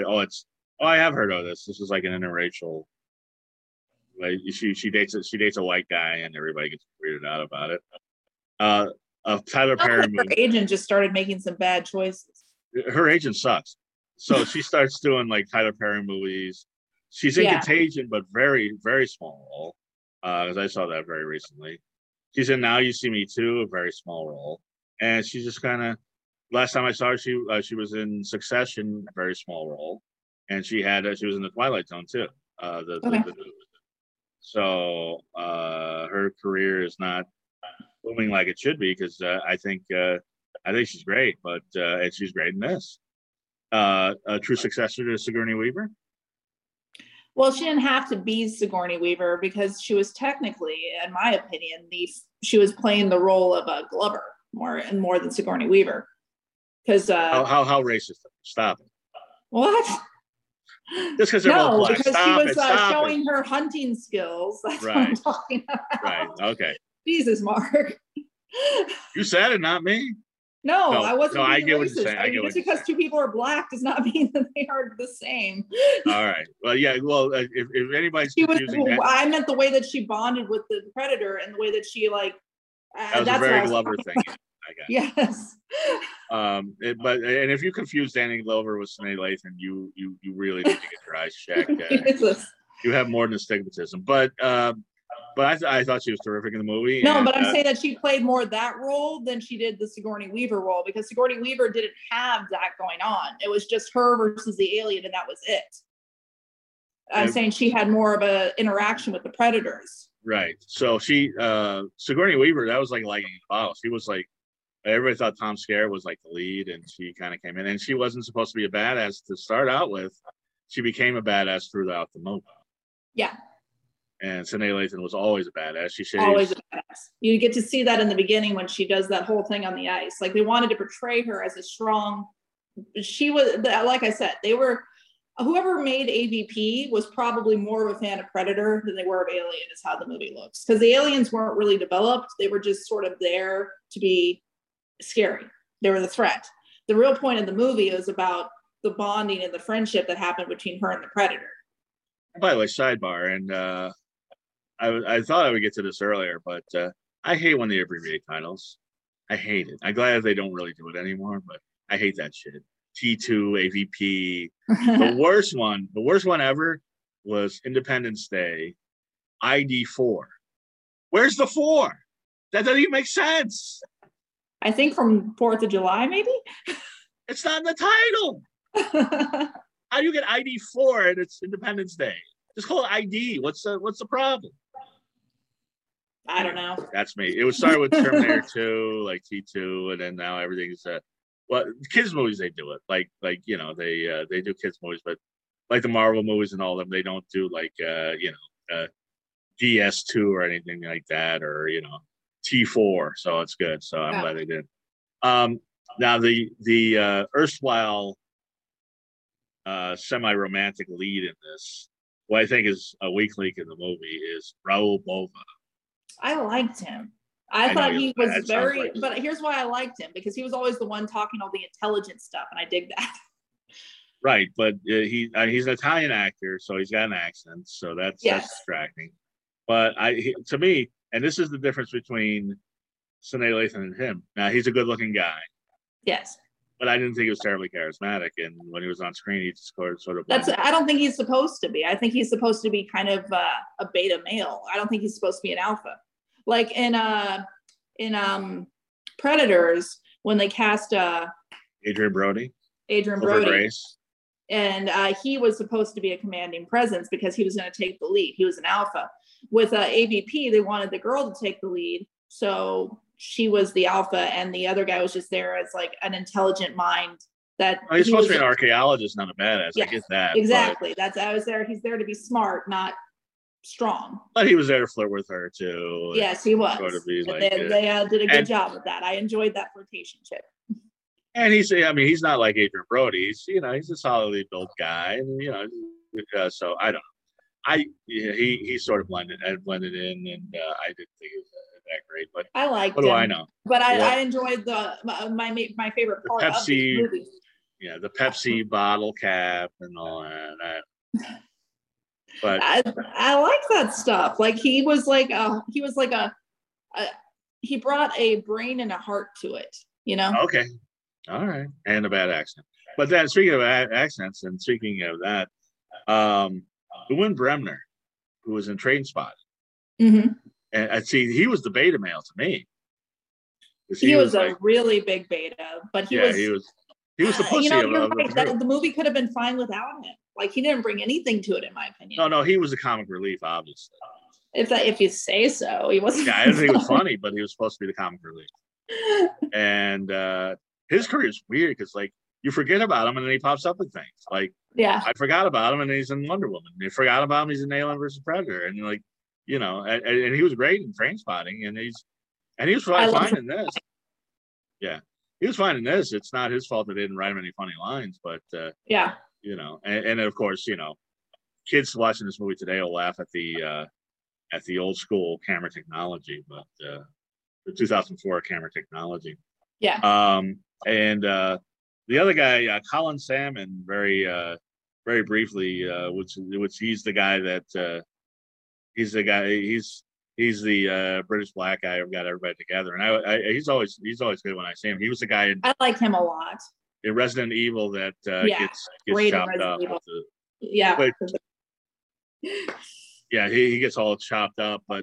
I have heard of this. This is like an interracial. Like she dates a white guy, and everybody gets weirded out about it. Tyler Perry movie. Her agent just started making some bad choices. Her agent sucks. So she starts doing like Tyler Perry movies. She's in Contagion, but very, very small role. Because I saw that very recently. She's in Now You See Me Too, a very small role. And she's just kind of, last time I saw her, she was in Succession, a very small role. And she was in The Twilight Zone too. So her career is not booming like it should be, because I think she's great, but and she's great in this. A true successor to Sigourney Weaver. Well, she didn't have to be Sigourney Weaver, because she was technically, in my opinion, she was playing the role of a Glover more than Sigourney Weaver. Because how racist? Stop it. What? Just because they're both black. Because she was showing her hunting skills. That's what I'm talking about. Right. Okay. Jesus, Mark. You said it, not me. No, No, I wasn't no, I being get what you're racist. saying. I I mean, get what just you're because saying. two people are black does not mean that they are the same. All right. Well, yeah. Well, if anybody's She was. confusing that, I meant the way that she bonded with the predator and the way that she like. that was a That's what I very was Glover talking thing. about. I got. Yes. But if you confuse Danny Glover with Sinead Lathan, you really need to get your eyes checked. You have more than astigmatism. But I thought she was terrific in the movie. No, and, but I'm saying that she played more that role than she did the Sigourney Weaver role, because Sigourney Weaver didn't have that going on. It was just her versus the alien, and that was it. I'm saying she had more of an interaction with the predators. Right. So Sigourney Weaver, that was like lightning in a bottle. She was like, everybody thought Tom Skerritt was like the lead, and she kind of came in, and she wasn't supposed to be a badass to start out with. She became a badass throughout the movie. Yeah. And Sinead Lathan was always a badass. She shaves. Always a badass. You get to see that in the beginning when she does that whole thing on the ice. Like, they wanted to portray her as a strong. She was, like I said, whoever made AVP was probably more of a fan of Predator than they were of Alien, is how the movie looks. Because the aliens weren't really developed. They were just sort of there to be scary. They were the threat. The real point of the movie is about the bonding and the friendship that happened between her and the Predator. By the way, sidebar, and I thought I would get to this earlier, but I hate when they abbreviate titles. I hate it. I'm glad they don't really do it anymore, but I hate that shit. T2, AVP. The worst one ever was Independence Day, ID4. Where's the 4? That doesn't even make sense. I think from 4th of July, maybe? It's not in the title. How do you get ID4 and it's Independence Day? Just call it ID. What's the problem? I don't know. That's me. It would start with Terminator 2, like T2, and then now everything's kids movies, they do it. Like they do kids movies, but like the Marvel movies and all of them, they don't do like DS2 or anything like that, or T4. So it's good. So I'm glad they did. Now the erstwhile semi-romantic lead in this, what I think is a weak link in the movie, is Raul Bova. I liked him. I thought he was very, but here's why I liked him, because he was always the one talking all the intelligent stuff, and I dig that. Right, but he's an Italian actor, so he's got an accent, so that's distracting. But to me, and this is the difference between Sinead Lathan and him. Now, he's a good-looking guy. Yes. But I didn't think he was terribly charismatic, and when he was on screen, he just sort of. I don't think he's supposed to be. I think he's supposed to be kind of a beta male. I don't think he's supposed to be an alpha. Like in Predators, when they cast Adrian Brody, Grace. And he was supposed to be a commanding presence because he was going to take the lead. He was an alpha. With AVP, they wanted the girl to take the lead, so she was the alpha, and the other guy was just there as like an intelligent mind. He's supposed to be an archaeologist, not a badass. Yes, I get that. Exactly. He's there to be smart, not strong. But he was there to flirt with her too. Yes, he was. Sort of be like, they did a good job with that. I enjoyed that flirtationship. And he's not like Adrian Brody. He's a solidly built guy, and so I don't know. He sort of blended in, and I didn't think it was that great. But I liked what him. do I know? But I enjoyed my favorite part of the movie. Yeah, the Pepsi bottle cap and all that. But I like that stuff. Like he brought a brain and a heart to it. Okay. All right. And a bad accent. But then, speaking of accents, and speaking of that, Ewan Bremner, who was in Trainspotting, and I see he was the beta male to me. He was a really big beta, but he was the pussy of the movie could have been fine without him. Like, he didn't bring anything to it, in my opinion. No, he was a comic relief, obviously. If you say so, he wasn't. Yeah, I didn't think it was funny, but he was supposed to be the comic relief. And his career is weird because, like, you forget about him and then he pops up in things. Like, I forgot about him and he's in Wonder Woman. You forgot about him, he's in Alien vs. Predator, and like, and he was great in Trainspotting, and he was fine in this. Yeah, he was fine in this. It's not his fault that they didn't write him any funny lines, but and of course, kids watching this movie today will laugh at the old school camera technology, but the 2004 camera technology. Yeah. And the other guy, Colin Salmon, very briefly, which he's the guy that he's the guy he's the British black guy who got everybody together, and he's always good when I see him. He was the guy I like him a lot. in Resident Evil that gets great in chopped Resident up. Evil. Yeah. But, yeah, he gets all chopped up, but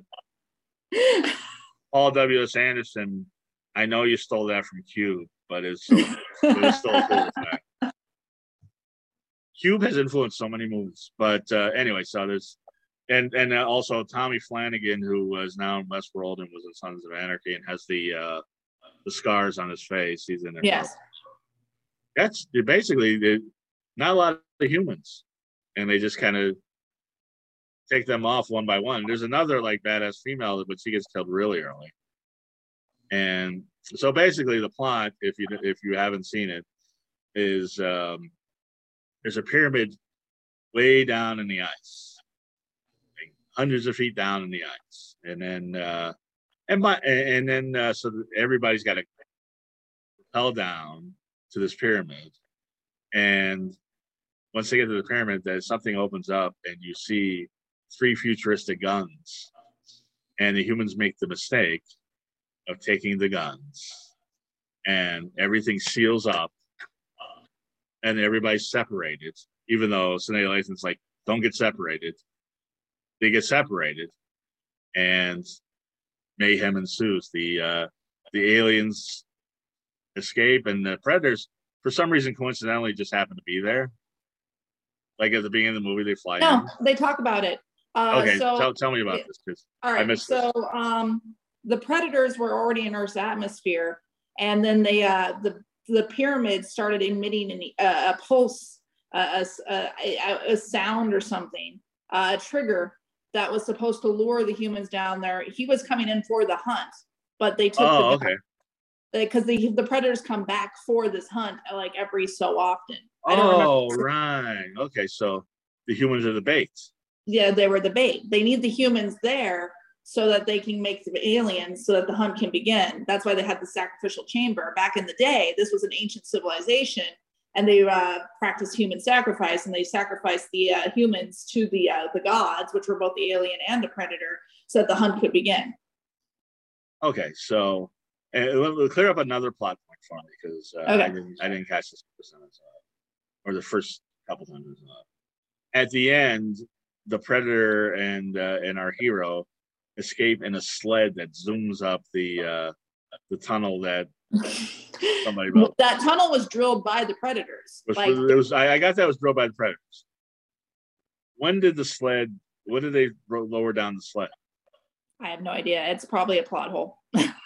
Paul W.S. Anderson, I know you stole that from Cube, but it was still a cool fact. Cube has influenced so many movies, but anyway, so there's and also Tommy Flanagan, who is now in Westworld and was in Sons of Anarchy and has the scars on his face. He's in there. Yes. That's basically not a lot of humans, and they just kind of take them off one by one. There's another like badass female, but she gets killed really early. And so basically, the plot, if you haven't seen it, is there's a pyramid way down in the ice, like hundreds of feet down in the ice, and then so everybody's got to rappel down to this pyramid, and once they get to the pyramid, that something opens up, and you see 3 futuristic guns, and the humans make the mistake of taking the guns, and everything seals up, and everybody's separated, even though Simulation's like, don't get separated. They get separated, and mayhem ensues. The aliens escape, and the predators, for some reason, coincidentally, just happen to be there. Like at the beginning of the movie, they fly in. They talk about it. Okay, so tell me about this, because I missed this. The predators were already in Earth's atmosphere, and then the pyramid started emitting a pulse, a sound or something, a trigger that was supposed to lure the humans down there. He was coming in for the hunt, but they took because the predators come back for this hunt like every so often. Right. Okay, so the humans are the bait. Yeah, they were the bait. They need the humans there so that they can make the aliens, so that the hunt can begin. That's why they had the sacrificial chamber. Back in the day, this was an ancient civilization, and they practiced human sacrifice, and they sacrificed the humans to the gods, which were both the alien and the predator, so that the hunt could begin. Okay, so we'll clear up another plot point for me, because I didn't catch this or the first couple times. At the end, the predator and our hero escape in a sled that zooms up the tunnel that somebody built. That tunnel was drilled by the predators. I got that was drilled by the predators. When did they lower down the sled? I have no idea. It's probably a plot hole.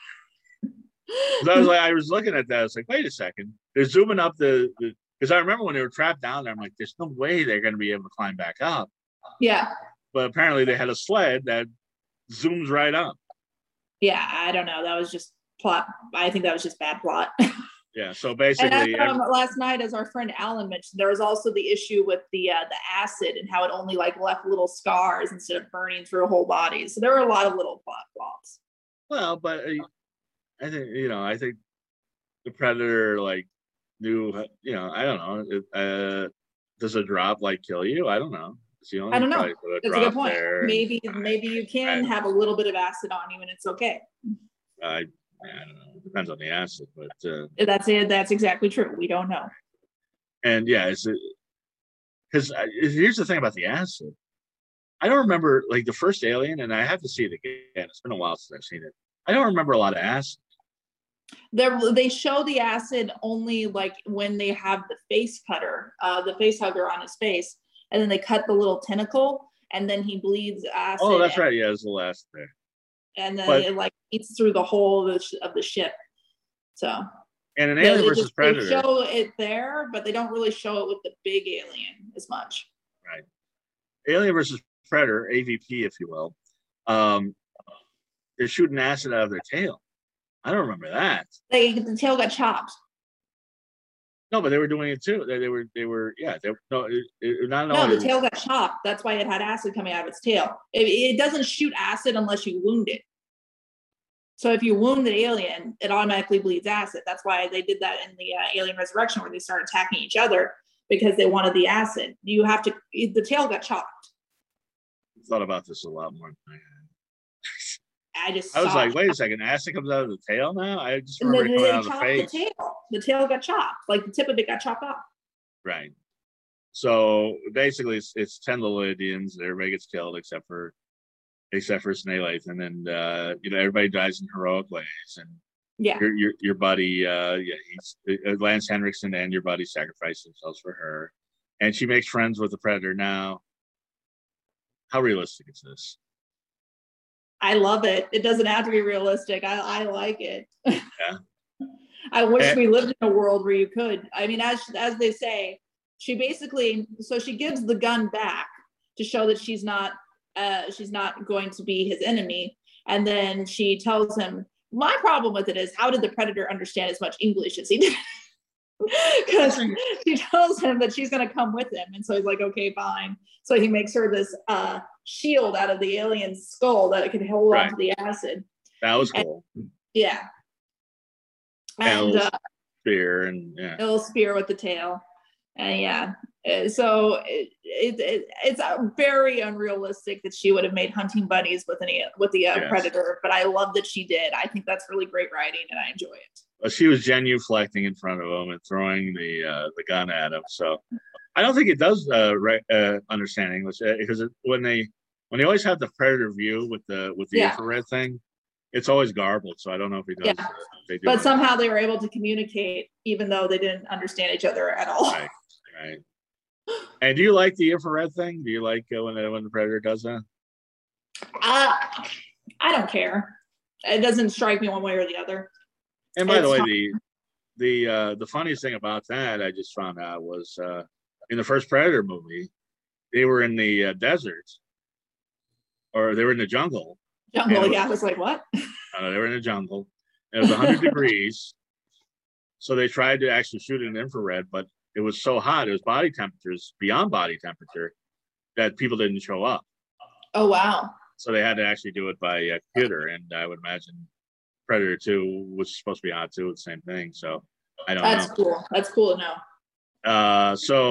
I was looking at that. I was like, wait a second. They're zooming up because I remember when they were trapped down there, I'm like, there's no way they're going to be able to climb back up. Yeah. But apparently they had a sled that zooms right up. Yeah, I don't know. That was just plot. I think that was just bad plot. Yeah, so basically. And last night, as our friend Alan mentioned, there was also the issue with the acid and how it only like left little scars instead of burning through a whole body. So there were a lot of little plot flaws. Well, but I think the predator knew, I don't know. Does a drop kill you? I don't know. I don't know. That's a good point. Maybe you can have a little bit of acid on you and it's okay. I don't know. It depends on the acid, but that's it. That's exactly true. We don't know. And yeah, because here's the thing about the acid. I don't remember the first Alien, and I have to see it again. It's been a while since I've seen it. I don't remember a lot of acid. They show the acid only when they have the face cutter, the face hugger on his face, and then they cut the little tentacle, and then he bleeds acid. Oh, that's right. Yeah, it's the last there. And then it eats through the whole of the ship. So. And an Alien versus Predator. They show it there, but they don't really show it with the big alien as much. Right. Alien versus Predator, AVP, if you will. They're shooting acid out of their tail. I don't remember that. The tail got chopped. No, but they were doing it too. The tail got chopped. That's why it had acid coming out of its tail. It doesn't shoot acid unless you wound it. So if you wound the alien, it automatically bleeds acid. That's why they did that in the Alien Resurrection, where they started attacking each other because they wanted the acid. You have to. The tail got chopped. I thought about this a lot more than I just. I was like, wait a second, acid comes out of the tail now? I just remember it coming out of the face. The tail got chopped. Like the tip of it got chopped off. Right. So basically, it's 10 little Indians. Everybody gets killed except for Snail Lathan, and everybody dies in heroic ways. And your buddy, he's Lance Henriksen, and your buddy sacrifice themselves for her, and she makes friends with the Predator. Now, how realistic is this? I love it. It doesn't have to be realistic. I like it. Yeah. I wish we lived in a world where you could. I mean, as they say, she gives the gun back to show that she's not going to be his enemy. And then she tells him, my problem with it is, how did the Predator understand as much English as he did? Because she tells him that she's going to come with him. And so he's like, okay, fine. So he makes her this shield out of the alien's skull that it could hold on to the acid. That was cool. Yeah. And a little spear with the tail. And so it's very unrealistic that she would have made hunting buddies with the Predator, but I love that she did. I think that's really great writing, and I enjoy it. Well, she was genuflecting in front of him and throwing the gun at him. So I don't think it does understand English, because when they always have the Predator view with the infrared thing, it's always garbled. So I don't know if he does. Yeah. But somehow they were able to communicate, even though they didn't understand each other at all. Right. And do you like the infrared thing? Do you like when the Predator does that? I don't care. It doesn't strike me one way or the other. And by the way, the funniest thing about that I just found out was in the first Predator movie, they were in the desert, or they were in the jungle. I was like, what? They were in the jungle. It was 100 degrees. So they tried to actually shoot it in infrared, but it was so hot, it was body temperatures, beyond body temperature, that people didn't show up. Oh, wow. So they had to actually do it by computer. And I would imagine Predator 2 was supposed to be hot too, the same thing. So I don't know. That's cool. That's cool to know.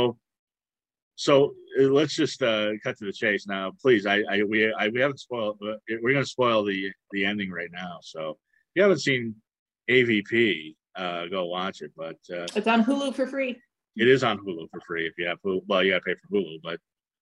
So let's just cut to the chase now, please. We haven't spoiled. We're going to spoil the ending right now. So if you haven't seen AVP, go watch it. But it's on Hulu for free. It is on Hulu for free if you have Hulu. Well, you got to pay for Hulu, but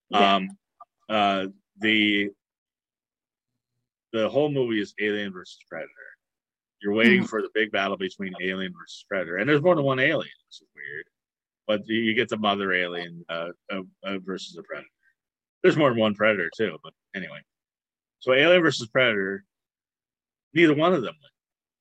the whole movie is Alien versus Predator. You're waiting for the big battle between Alien versus Predator, and there's more than one alien, which is weird. But you get the mother alien versus the Predator. There's more than one Predator too, but anyway. So Alien versus Predator, neither one of them wins.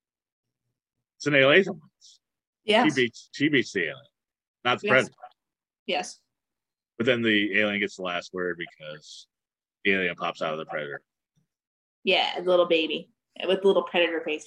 It's an alien wins. Yeah. She beats the alien, not the Predator. Yes. But then the alien gets the last word because the alien pops out of the Predator. Yeah, a little baby with a little Predator face.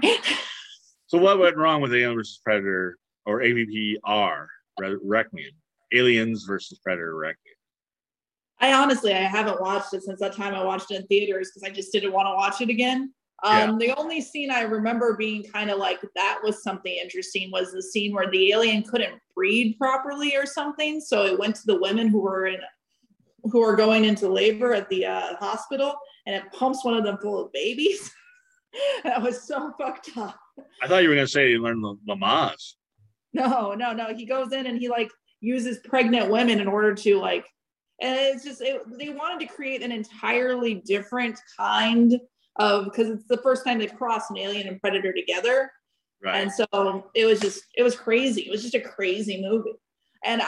So what went wrong with Alien versus Predator, or AVPR? Requiem, Aliens versus Predator Requiem? I haven't watched it since that time I watched it in theaters, because I just didn't want to watch it again. The only scene I remember being kind of like, that was something interesting, was the scene where the alien couldn't breed properly or something, so it went to the women who were going into labor at the hospital, and it pumps one of them full of babies. That was so fucked up. I thought you were going to say you learned Lamaze. No. He goes in and he uses pregnant women in order to and it's just, they wanted to create an entirely different kind of, because it's the first time they've crossed an alien and Predator together. Right. And so it was crazy. It was just a crazy movie. And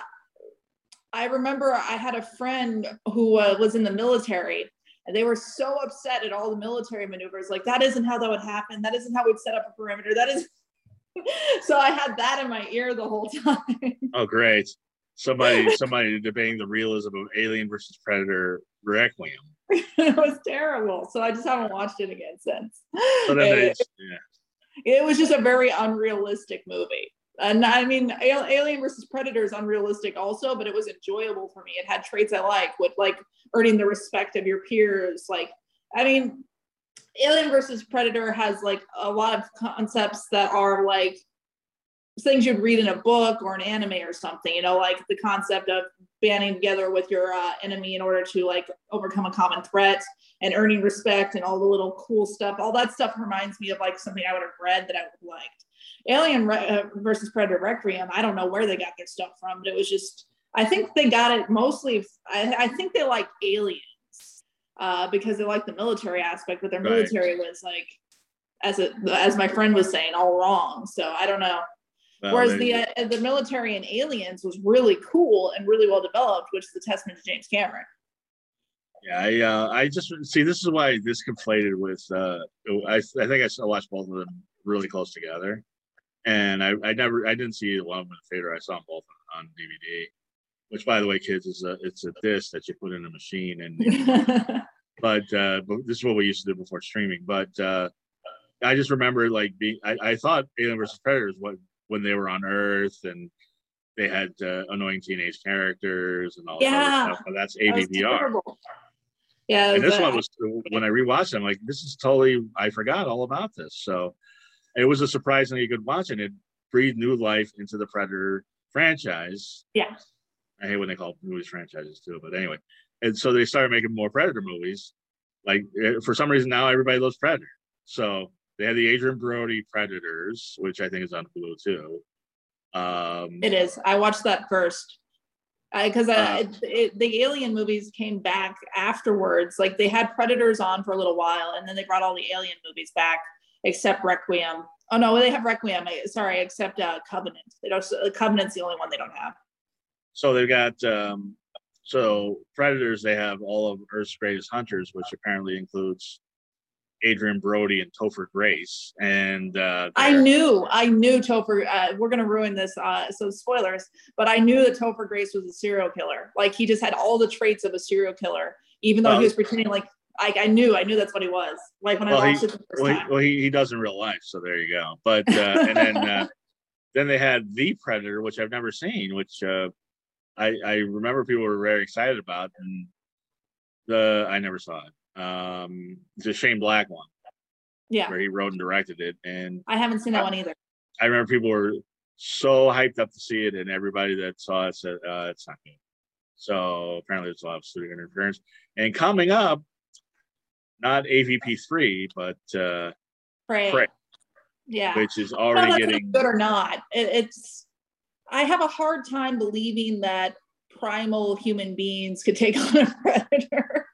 I remember I had a friend who was in the military, and they were so upset at all the military maneuvers. Like, that isn't how that would happen. That isn't how we'd set up a perimeter. That is. So I had that in my ear the whole time. Oh, great. Somebody debating the realism of Alien versus Predator Requiem. It was terrible. So I just haven't watched it again since. So then it was just a very unrealistic movie. And I mean, Alien versus Predator is unrealistic also, but it was enjoyable for me. It had traits I like, with earning the respect of your peers. I mean, Alien versus Predator has like a lot of concepts that are like things you'd read in a book or an anime or something, you know, like the concept of banding together with your enemy in order to like overcome a common threat and earning respect and all the little cool stuff. All that stuff reminds me of like something I would have read that I would have liked. Alien versus Predator Requiem, I don't know where they got their stuff from, but it was just, I think they got it mostly, I think they like Aliens because they like the military aspect, but their military was like, as my friend was saying, all wrong. So I don't know. Whereas the military in Aliens was really cool and really well developed, which is a testament to James Cameron. Yeah, I just see this is why this conflated with I think I watched both of them really close together, and I didn't see one of them in the theater. I saw them both on DVD, which by the way, kids, it's a disc that you put in a machine, and but this is what we used to do before streaming. But I just remember like I thought Alien vs. Predator was when they were on Earth and they had annoying teenage characters and all that other stuff. But that's AVPR. Yeah, and this one was, when I rewatched it, I'm like, this is totally, I forgot all about this. So it was a surprisingly good watch, and it breathed new life into the Predator franchise. Yeah. I hate when they call movies franchises too, but anyway. And so they started making more Predator movies. Like for some reason now everybody loves Predator. So they had the Adrian Brody Predators, which I think is on Hulu too. It is. I watched that first. Because the Alien movies came back afterwards. Like they had Predators on for a little while, and then they brought all the Alien movies back, except Requiem. Oh no, they have Requiem. Sorry, except Covenant. Covenant's the only one they don't have. So they've got so Predators. They have all of Earth's Greatest Hunters, which apparently includes Adrian Brody and Topher Grace, and I knew Topher. We're gonna ruin this, so spoilers. But I knew that Topher Grace was a serial killer. Like he just had all the traits of a serial killer, even though he was pretending like I knew that's what he was. Like when I watched it the first time. Well, he does in real life, so there you go. But and then they had The Predator, which I've never seen, which I remember people were very excited about, and I never saw it. The Shane Black one, where he wrote and directed it, and I haven't seen that one either. I remember people were so hyped up to see it, and everybody that saw it said it's not good. So apparently there's a lot of studio interference. And coming up, not AVP3, but Prey. Yeah, which is already getting good or not. It's I have a hard time believing that primal human beings could take on a predator.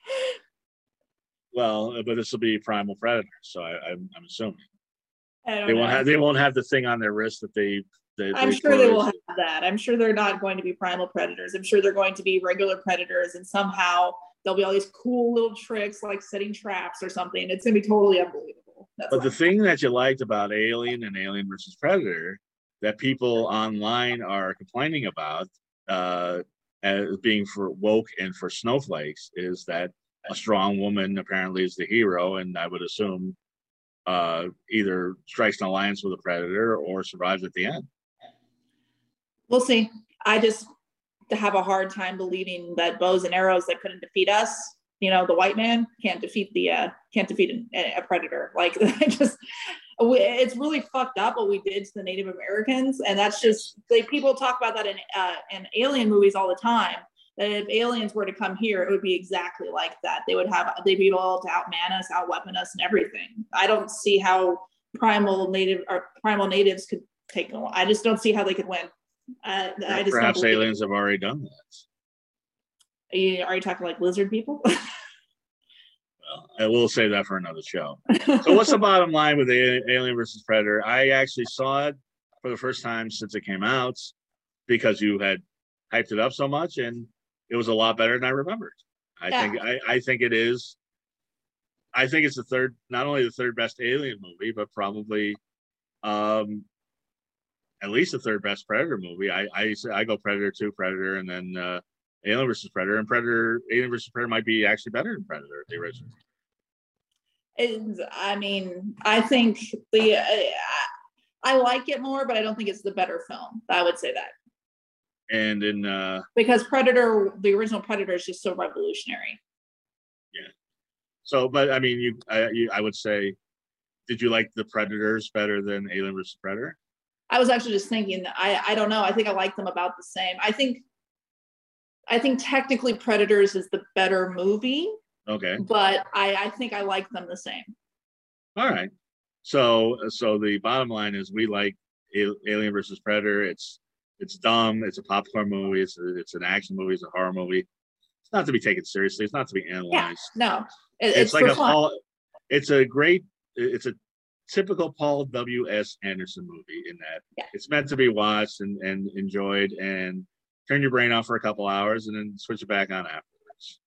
Well, but this will be Primal Predator, so I'm assuming they won't have the thing on their wrist that they I'm sure they will have that. I'm sure they're not going to be primal predators. I'm sure they're going to be regular predators, and somehow there'll be all these cool little tricks like setting traps or something. It's gonna be totally unbelievable. But the thing that you liked about Alien and Alien versus Predator that people online are complaining about as being for woke and for snowflakes is that a strong woman apparently is the hero, and I would assume either strikes an alliance with a predator or survives at the end. We'll see. I just have a hard time believing that bows and arrows that couldn't defeat us, you know, the white man can't defeat a predator. Like it's really fucked up what we did to the Native Americans, and that's just people talk about that in alien movies all the time. That if aliens were to come here, it would be exactly like that. They'd be able to outman us, outweapon us, and everything. I don't see how primal natives could take them. I just don't see how they could win. Perhaps aliens have already done that. Are you talking like lizard people? Well, I will say that for another show. So what's the bottom line with Alien versus Predator? I actually saw it for the first time since it came out because you had hyped it up so much, and it was a lot better than I remembered. I think it is. I think it's not only the third best Alien movie, but probably at least the third best Predator movie. I go Predator 2, Predator, and then Alien versus Predator. And Alien versus Predator might be actually better than Predator, the original. I think I like it more, but I don't think it's the better film. I would say that. And because Predator, the original Predator, is just so revolutionary. Yeah. So, but I mean, I would say, did you like the Predators better than Alien vs. Predator? I was actually just thinking that I don't know. I think I like them about the same. I think technically Predators is the better movie. Okay. But I think I like them the same. All right. So the bottom line is we like Alien versus Predator. It's dumb. It's a popcorn movie. It's an action movie. It's a horror movie. It's not to be taken seriously. It's not to be analyzed. Yeah, no, it's like a fun. Paul. It's a typical Paul W.S. Anderson movie in that it's meant to be watched and enjoyed, and turn your brain off for a couple hours and then switch it back on afterwards.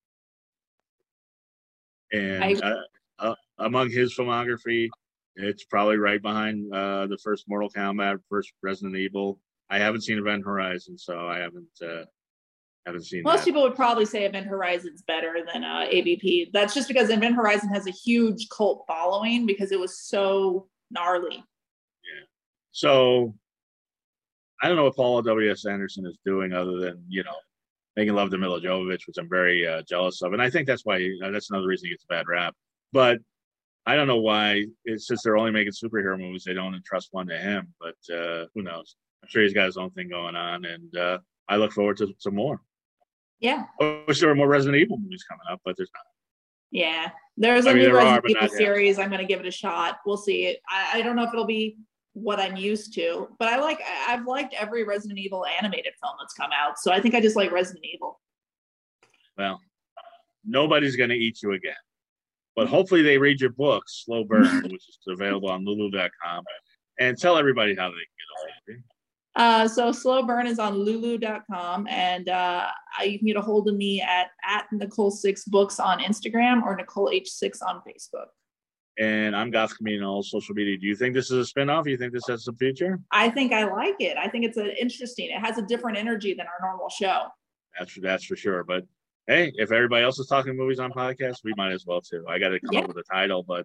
And among his filmography, it's probably right behind the first Mortal Kombat, first Resident Evil. I haven't seen Event Horizon, so I haven't seen. Most people would probably say Event Horizon's better than AVP. That's just because Event Horizon has a huge cult following because it was so gnarly. Yeah. So I don't know what Paul W.S. Anderson is doing other than making love to Milla Jovovich, which I'm very jealous of, and I think that's why that's another reason he gets a bad rap. But I don't know why. It's since they're only making superhero movies, they don't entrust one to him. But who knows? I'm sure he's got his own thing going on, and I look forward to some more. Yeah. I wish there were more Resident Evil movies coming up, but there's not. Yeah, there's a new Resident Evil series. I'm going to give it a shot. We'll see. I don't know if it'll be what I'm used to, but I've liked every Resident Evil animated film that's come out, so I think I just like Resident Evil. Well, nobody's going to eat you again, but hopefully they read your book, Slow Burn, which is available on Lulu.com, and tell everybody how they can get a hold of you. So Slow Burn is on Lulu.com, and you can get a hold of me at Nicole6Books on Instagram or Nicole H6 on Facebook. And I'm Goth Comedian on all social media. Do you think this is a spinoff? Do you think this has some future? I think I like it. I think it's interesting. It has a different energy than our normal show. That's for sure. But hey, if everybody else is talking movies on podcasts, we might as well too. I got to come up with a title, but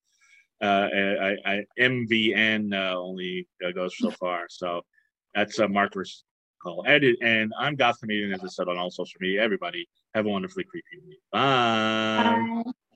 MVN only goes so far. So that's Mark versus Call Edit. And I'm Goth Comedian, as I said, on all social media. Everybody have a wonderfully creepy week. Bye. Bye.